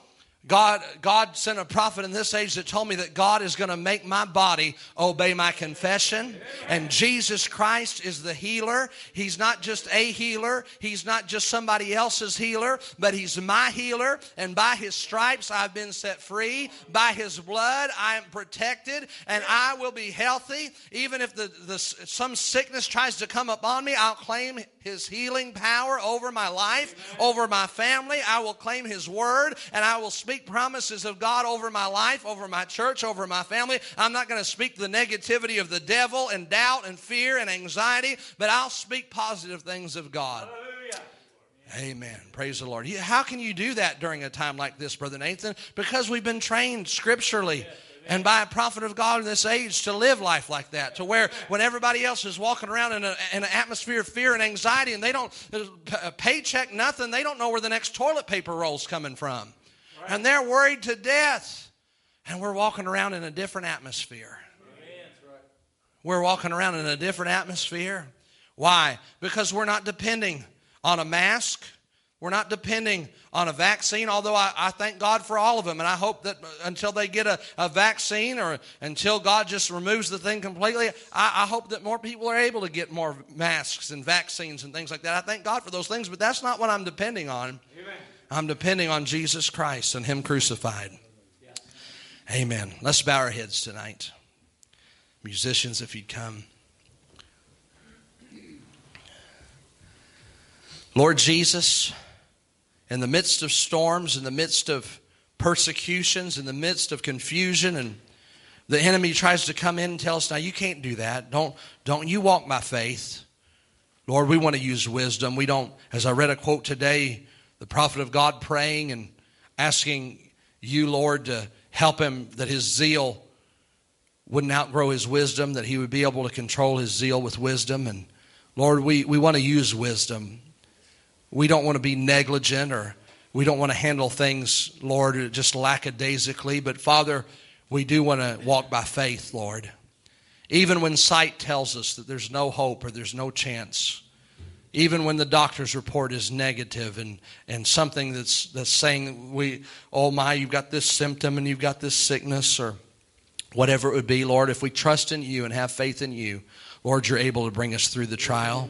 God, God sent a prophet in this age that told me that God is going to make my body obey my confession. And Jesus Christ is the healer. He's not just a healer. He's not just somebody else's healer, but he's my healer. And by his stripes, I've been set free. By his blood, I am protected, and I will be healthy. Even if the, the some sickness tries to come upon me, I'll claim his healing power over my life, over my family. I will claim his word, and I will speak promises of God over my life, over my church, over my family. I'm not going to speak the negativity of the devil and doubt and fear and anxiety, but I'll speak positive things of God. Hallelujah. Amen. Praise the Lord. How can you do that during a time like this, Brother Nathan? Because we've been trained scripturally and by a prophet of God in this age to live life like that, to where when everybody else is walking around in, a, in an atmosphere of fear and anxiety and they don't, a paycheck, nothing, they don't know where the next toilet paper roll's coming from. Right. And they're worried to death. And we're walking around in a different atmosphere. Amen. We're walking around in a different atmosphere. Why? Because we're not depending on a mask. We're not depending on a vaccine, although I, I thank God for all of them. And I hope that until they get a, a vaccine or until God just removes the thing completely, I, I hope that more people are able to get more masks and vaccines and things like that. I thank God for those things, but that's not what I'm depending on. Amen. I'm depending on Jesus Christ and him crucified. Yeah. Amen. Let's bow our heads tonight. Musicians, if you'd come. Lord Jesus, in the midst of storms, in the midst of persecutions, in the midst of confusion, and the enemy tries to come in and tell us, now you can't do that. Don't, don't you walk by faith. Lord, we want to use wisdom. We don't, as I read a quote today, the prophet of God praying and asking you, Lord, to help him that his zeal wouldn't outgrow his wisdom, that he would be able to control his zeal with wisdom. And Lord, we, we want to use wisdom. We don't want to be negligent, or we don't want to handle things, Lord, just lackadaisically. But Father, we do want to walk by faith, Lord. Even when sight tells us that there's no hope or there's no chance. Even when the doctor's report is negative and, and something that's that's saying, we, oh my, you've got this symptom and you've got this sickness or whatever it would be, Lord, if we trust in you and have faith in you, Lord, you're able to bring us through the trial.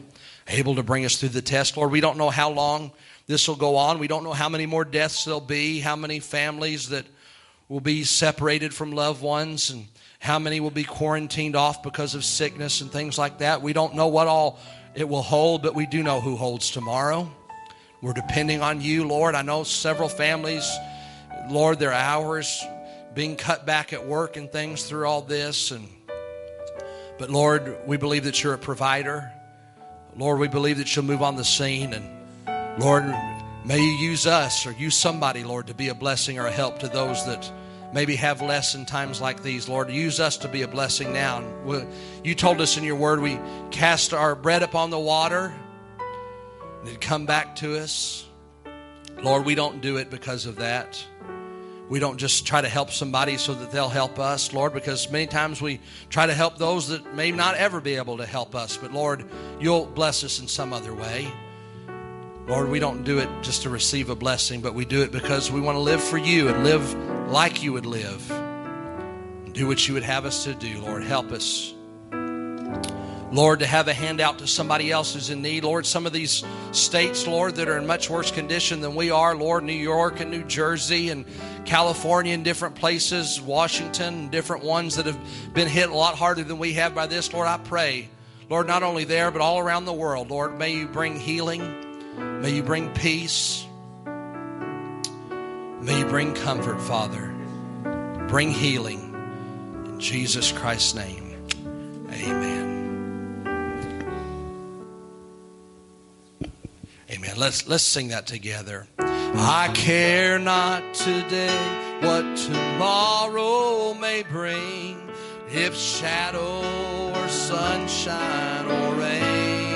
able to bring us through the test. Lord, we don't know how long this will go on. We don't know how many more deaths there'll be, how many families that will be separated from loved ones, and how many will be quarantined off because of sickness and things like that. We don't know what all it will hold, but we do know who holds tomorrow. We're depending on you, Lord. I know several families, Lord, their hours being cut back at work and things through all this. And but Lord, we believe that you're a provider. Lord, we believe that you'll move on the scene. And Lord, may you use us or use somebody, Lord, to be a blessing or a help to those that maybe have less in times like these. Lord, use us to be a blessing now. You told us in your word, we cast our bread upon the water and it'd come back to us. Lord, we don't do it because of that. We don't just try to help somebody so that they'll help us, Lord, because many times we try to help those that may not ever be able to help us. But Lord, you'll bless us in some other way. Lord, we don't do it just to receive a blessing, but we do it because we want to live for you and live like you would live. And do what you would have us to do, Lord. Help us, Lord, to have a handout to somebody else who's in need. Lord, some of these states, Lord, that are in much worse condition than we are, Lord, New York and New Jersey and California and different places, Washington and different ones that have been hit a lot harder than we have by this. Lord, I pray, Lord, not only there, but all around the world, Lord, may you bring healing. May you bring peace. May you bring comfort, Father. Bring healing. In Jesus Christ's name, amen. Amen. Let's, let's sing that together. I care not today what tomorrow may bring, if shadow or sunshine or rain.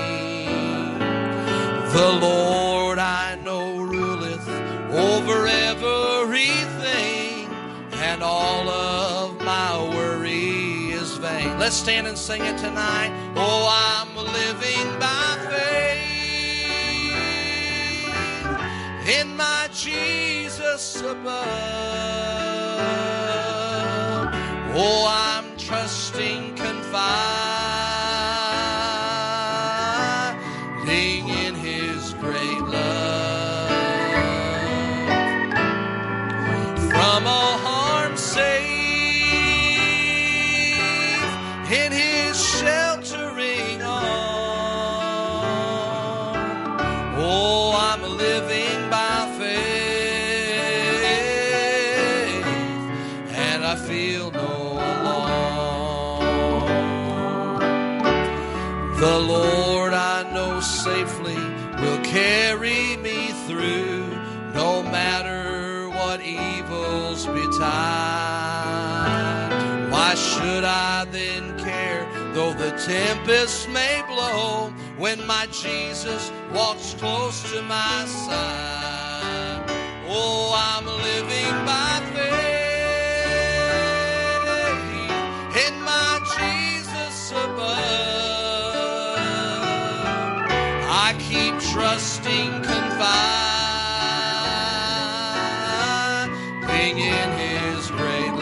The Lord I know ruleth over everything, and all of my worry is vain. Let's stand and sing it tonight. Oh, I'm living by faith in my Jesus above. Oh, I'm trusting, confiding in his great love. From all harm safe in his sheltering arm. Oh, I'm living by faith, and I feel no alarm. The Lord I know safely will carry me through, no matter what evils betide. Why should I then care, though the tempest may blow, when my Jesus walks close to my side? Oh, I'm living by faith in my Jesus above. I keep trusting, confiding in his great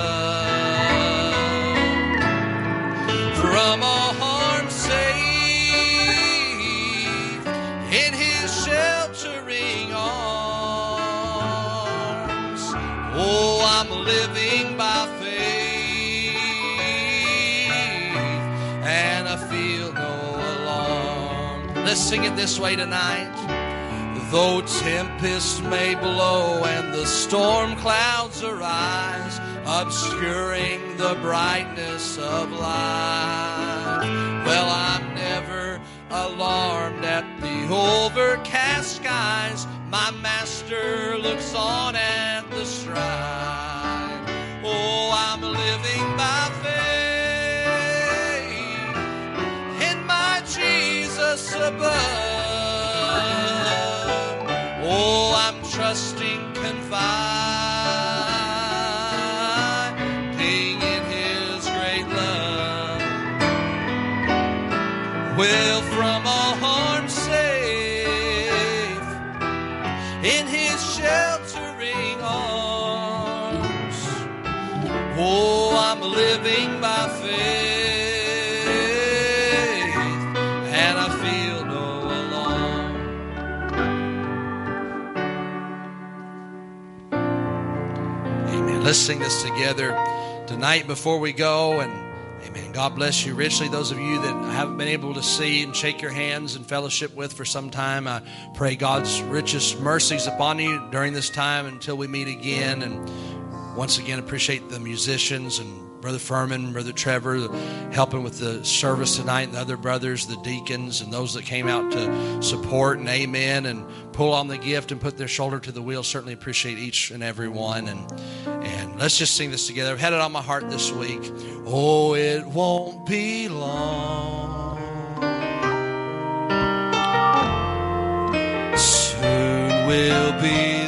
love. From all harm safe in his sheltering arms. Oh, I'm living by faith, and I feel no alarm. Let's sing it this way tonight. Though tempests may blow and the storm clouds arise, obscuring the brightness of light, well, I'm never alarmed at the overcast skies. My master looks on at the stride. Oh, I'm living by faith in my Jesus above. Oh, I'm trusting, confiding in his great love. Well, from all harm safe in his sheltering arms. Oh, I'm living by faith, and I feel no Let's sing this together tonight before we go. And amen. God bless you richly. Those of you that I haven't been able to see and shake your hands and fellowship with for some time, I pray God's richest mercies upon you during this time until we meet again. And once again, appreciate the musicians and Brother Furman, Brother Trevor, helping with the service tonight, and the other brothers, the deacons, and those that came out to support and amen and pull on the gift and put their shoulder to the wheel. Certainly appreciate each and every one. And, and let's just sing this together. I've had it on my heart this week. Oh, it won't be long. Soon we'll be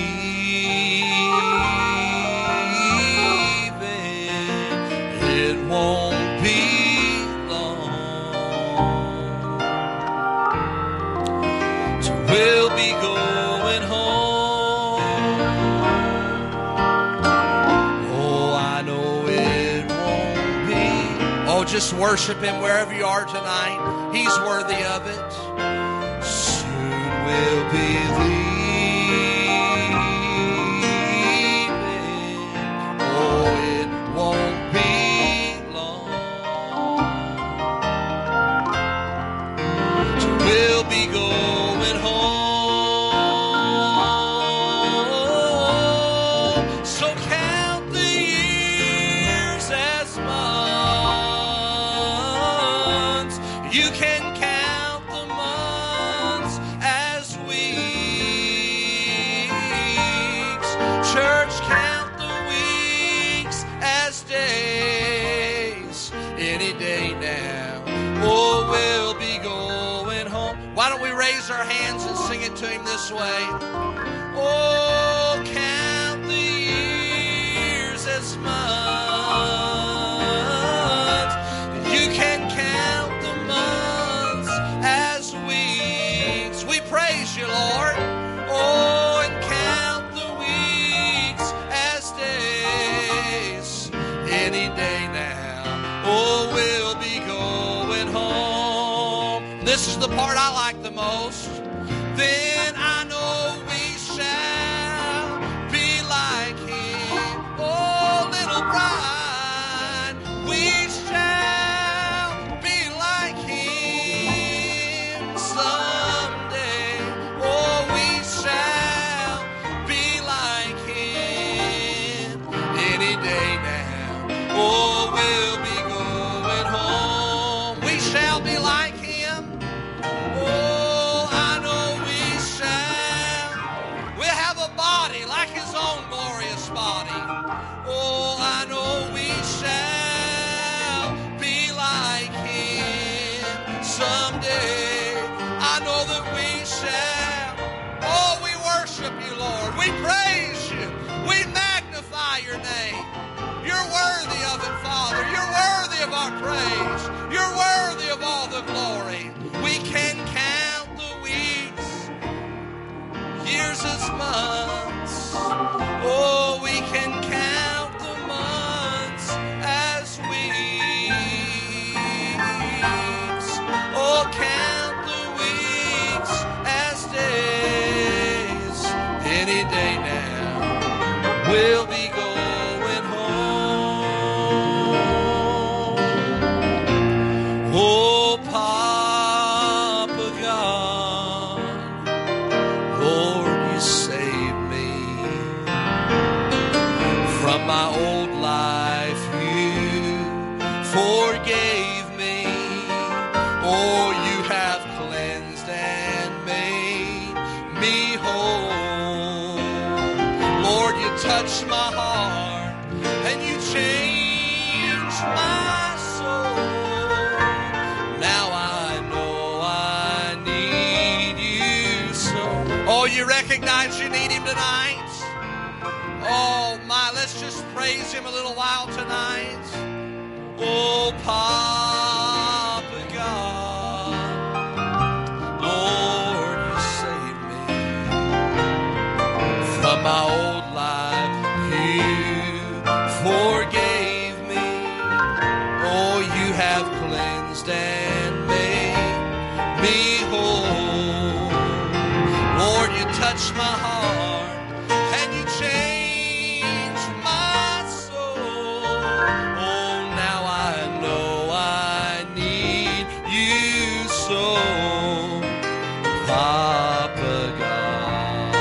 won't be long, so we'll be going home. Oh, I know it won't be. Oh, just worship Him wherever you are tonight. He's worthy of it. Soon we'll be leaving. Oh, it won't be. We'll be going home. So count the years as months. You can count the months as weeks. Church, count the weeks as days. Any day now. Oh, we'll be going. Why don't we raise our hands and sing it to Him this way? Oh, count the years as months. You can count the months as weeks. We praise You, Lord. Oh, and count the weeks as days. Any day now. Oh, we'll be going home. This is the part I like the most. Then I know we shall be like Him. Oh, little bride, we shall be like Him someday. Oh, we shall be like Him any day now. Oh, we'll be going home. We shall be like Him. Oh, I know we shall. We'll have a body like His own glorious body. Oh, I know we shall be like Him someday. I know that we shall. Oh, we worship You, Lord. We praise You. We magnify Your name. You're worthy of it, Father. You're worthy of our praise. You're worthy of all the glory. We can count the weeks, years as months. Oh, we can count the months as weeks. Oh, count the weeks as days. Any day now, we'll be going home. Oh, Papa God, Lord, You saved me from my old life. You forgave me. Oh, You have cleansed and made me whole. Lord, You touched my heart and You changed my soul. Now I know I need You so. Oh, you recognize you need Him tonight? Oh, my, let's just praise Him a little while tonight. Oh, Papa God, Lord, You saved me from my old life. You forgave me. Oh, You have cleansed and made me whole. Lord, You touched my heart and You changed my Papa God.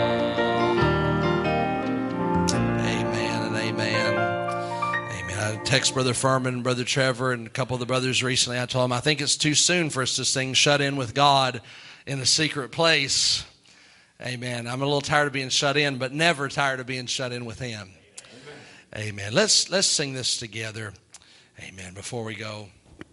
Amen and amen. Amen. I text Brother Furman, Brother Trevor, and a couple of the brothers recently. I told them I think it's too soon for us to sing Shut In with God in a secret place. Amen. I'm a little tired of being shut in, but never tired of being shut in with Him. Amen. Amen. Let's let's sing this together. Amen. Before we go.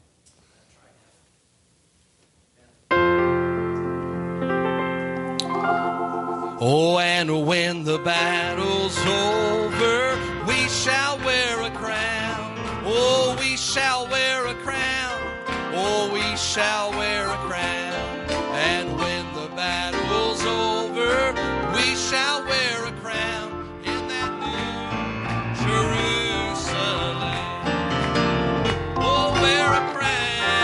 Oh, and when the battle's over, we shall wear a crown. Oh, we shall wear a crown. Oh, we shall wear a crown. And when the battle's over, we shall wear a crown in that new Jerusalem. Oh, wear a crown.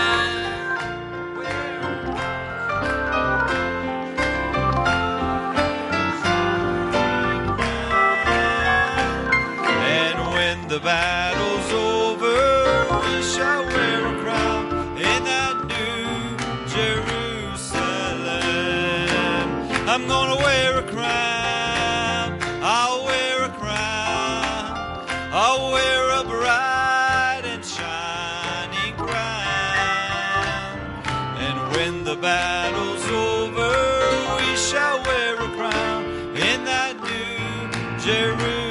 The battle's over, we shall wear a crown in that new Jerusalem. I'm gonna wear a crown, I'll wear a crown, I'll wear a bright and shining crown. And when the battle's over, we shall wear a crown in that new Jerusalem.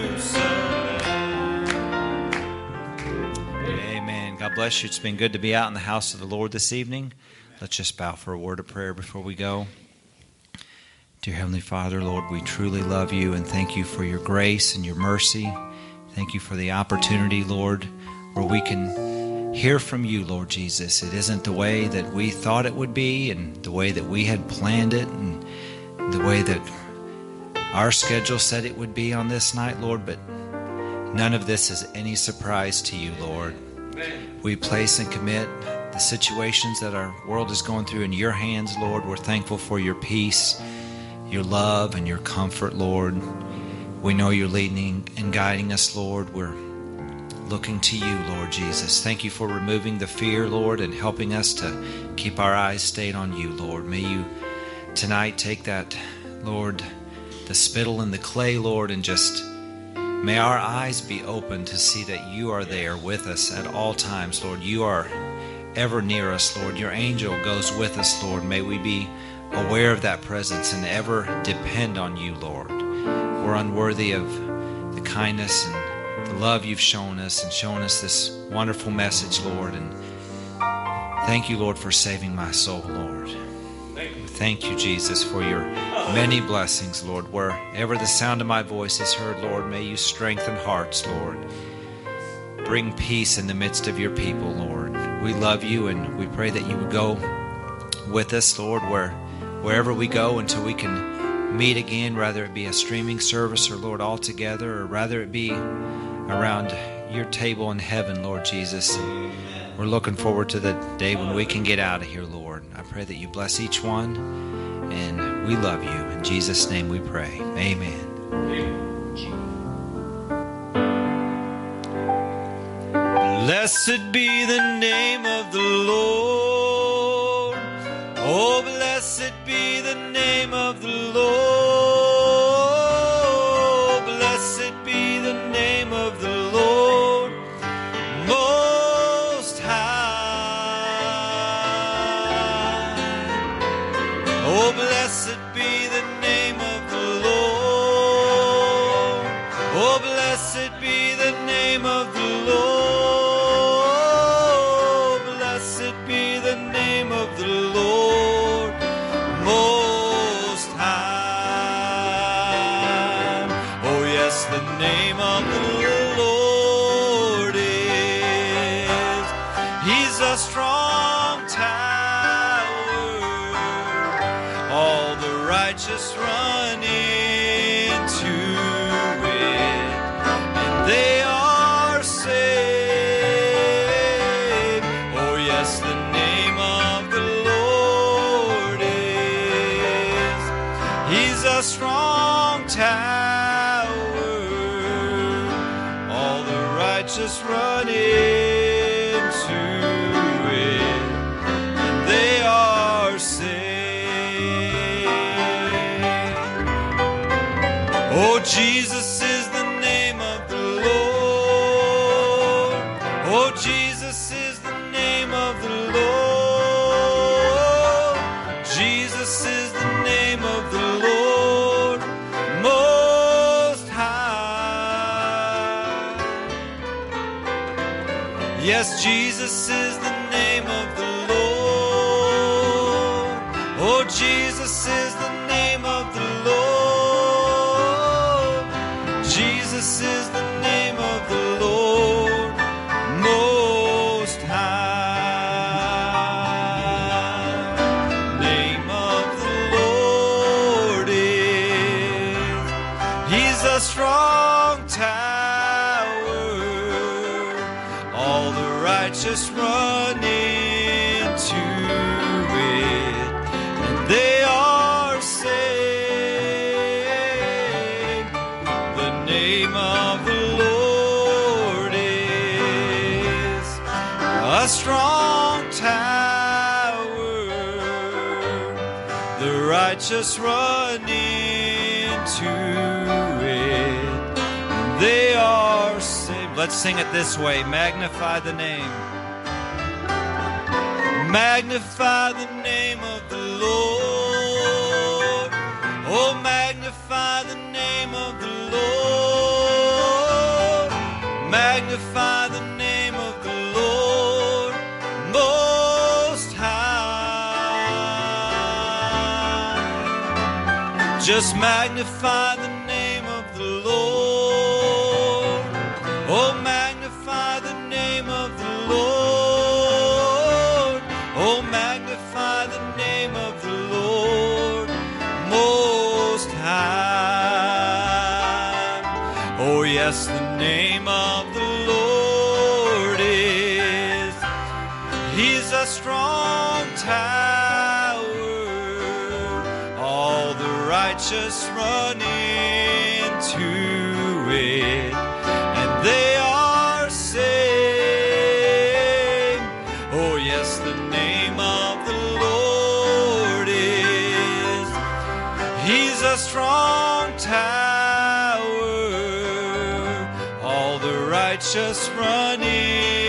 God bless you. It's been good to be out in the house of the Lord this evening. Let's just bow for a word of prayer before we go. Dear Heavenly Father, Lord, we truly love you and thank you for your grace and your mercy. Thank you for the opportunity, Lord, where we can hear from you, Lord Jesus. It isn't the way that we thought it would be and the way that we had planned it and the way that our schedule said it would be on this night, Lord, but none of this is any surprise to you, Lord. We place and commit the situations that our world is going through in your hands, Lord. We're thankful for your peace, your love, and your comfort, Lord. We know you're leading and guiding us, Lord. We're looking to you, Lord Jesus. Thank you for removing the fear, Lord, and helping us to keep our eyes stayed on you, Lord. May you tonight take that, Lord, the spittle and the clay, Lord, and just may our eyes be open to see that you are there with us at all times, Lord. You are ever near us, Lord. Your angel goes with us, Lord. May we be aware of that presence and ever depend on you, Lord. We're unworthy of the kindness and the love you've shown us and shown us this wonderful message, Lord. And thank you, Lord, for saving my soul, Lord. Thank you, Jesus, for your many blessings, Lord. Wherever the sound of my voice is heard, Lord, may you strengthen hearts, Lord. Bring peace in the midst of your people, Lord. We love you, and we pray that you would go with us, Lord, where, wherever we go until we can meet again, whether it be a streaming service or, Lord, all together, or rather it be around your table in heaven, Lord Jesus. We're looking forward to the day when we can get out of here, Lord. I pray that you bless each one, and we love you. In Jesus' name we pray. Amen. Blessed be the name of the Lord. Oh, blessed be the name of the Lord. Blessed be the name of the Lord Most High. Oh, blessed be the name of the Lord. Oh, blessed be the name of the Lord. Just run into it, and they are saved. Oh yes, the name of the Lord is, He's a strong tower. All the righteous run into it, and they are saved. Oh, Jesus is the name of the Lord. Oh, Jesus is the name of the Lord. Jesus is the name of the Lord Most High. Yes, Jesus is the name of the Lord. Oh, Jesus is the name of the Lord. Jesus is the name of the Lord Most High. Name of the Lord is, He's a strong tower. All the righteous run into it, and they are saved. The name of the Lord is a strong tower. The righteous run into it, and they are saved. Let's sing it this way. Magnify the name. Magnify the name of the Lord. Oh, magnify the name of the Lord. Magnify the name of the Lord Most High. Just magnify the name of the Lord. Oh, magnify the name of the Lord. Oh, magnify the name of the Lord Most High. Oh, yes, the name of the Lord is, He's a strong tower. All the righteous run into it, and they are saved. Oh, yes, the name of the Lord is, He's a strong tower. All the righteous run in.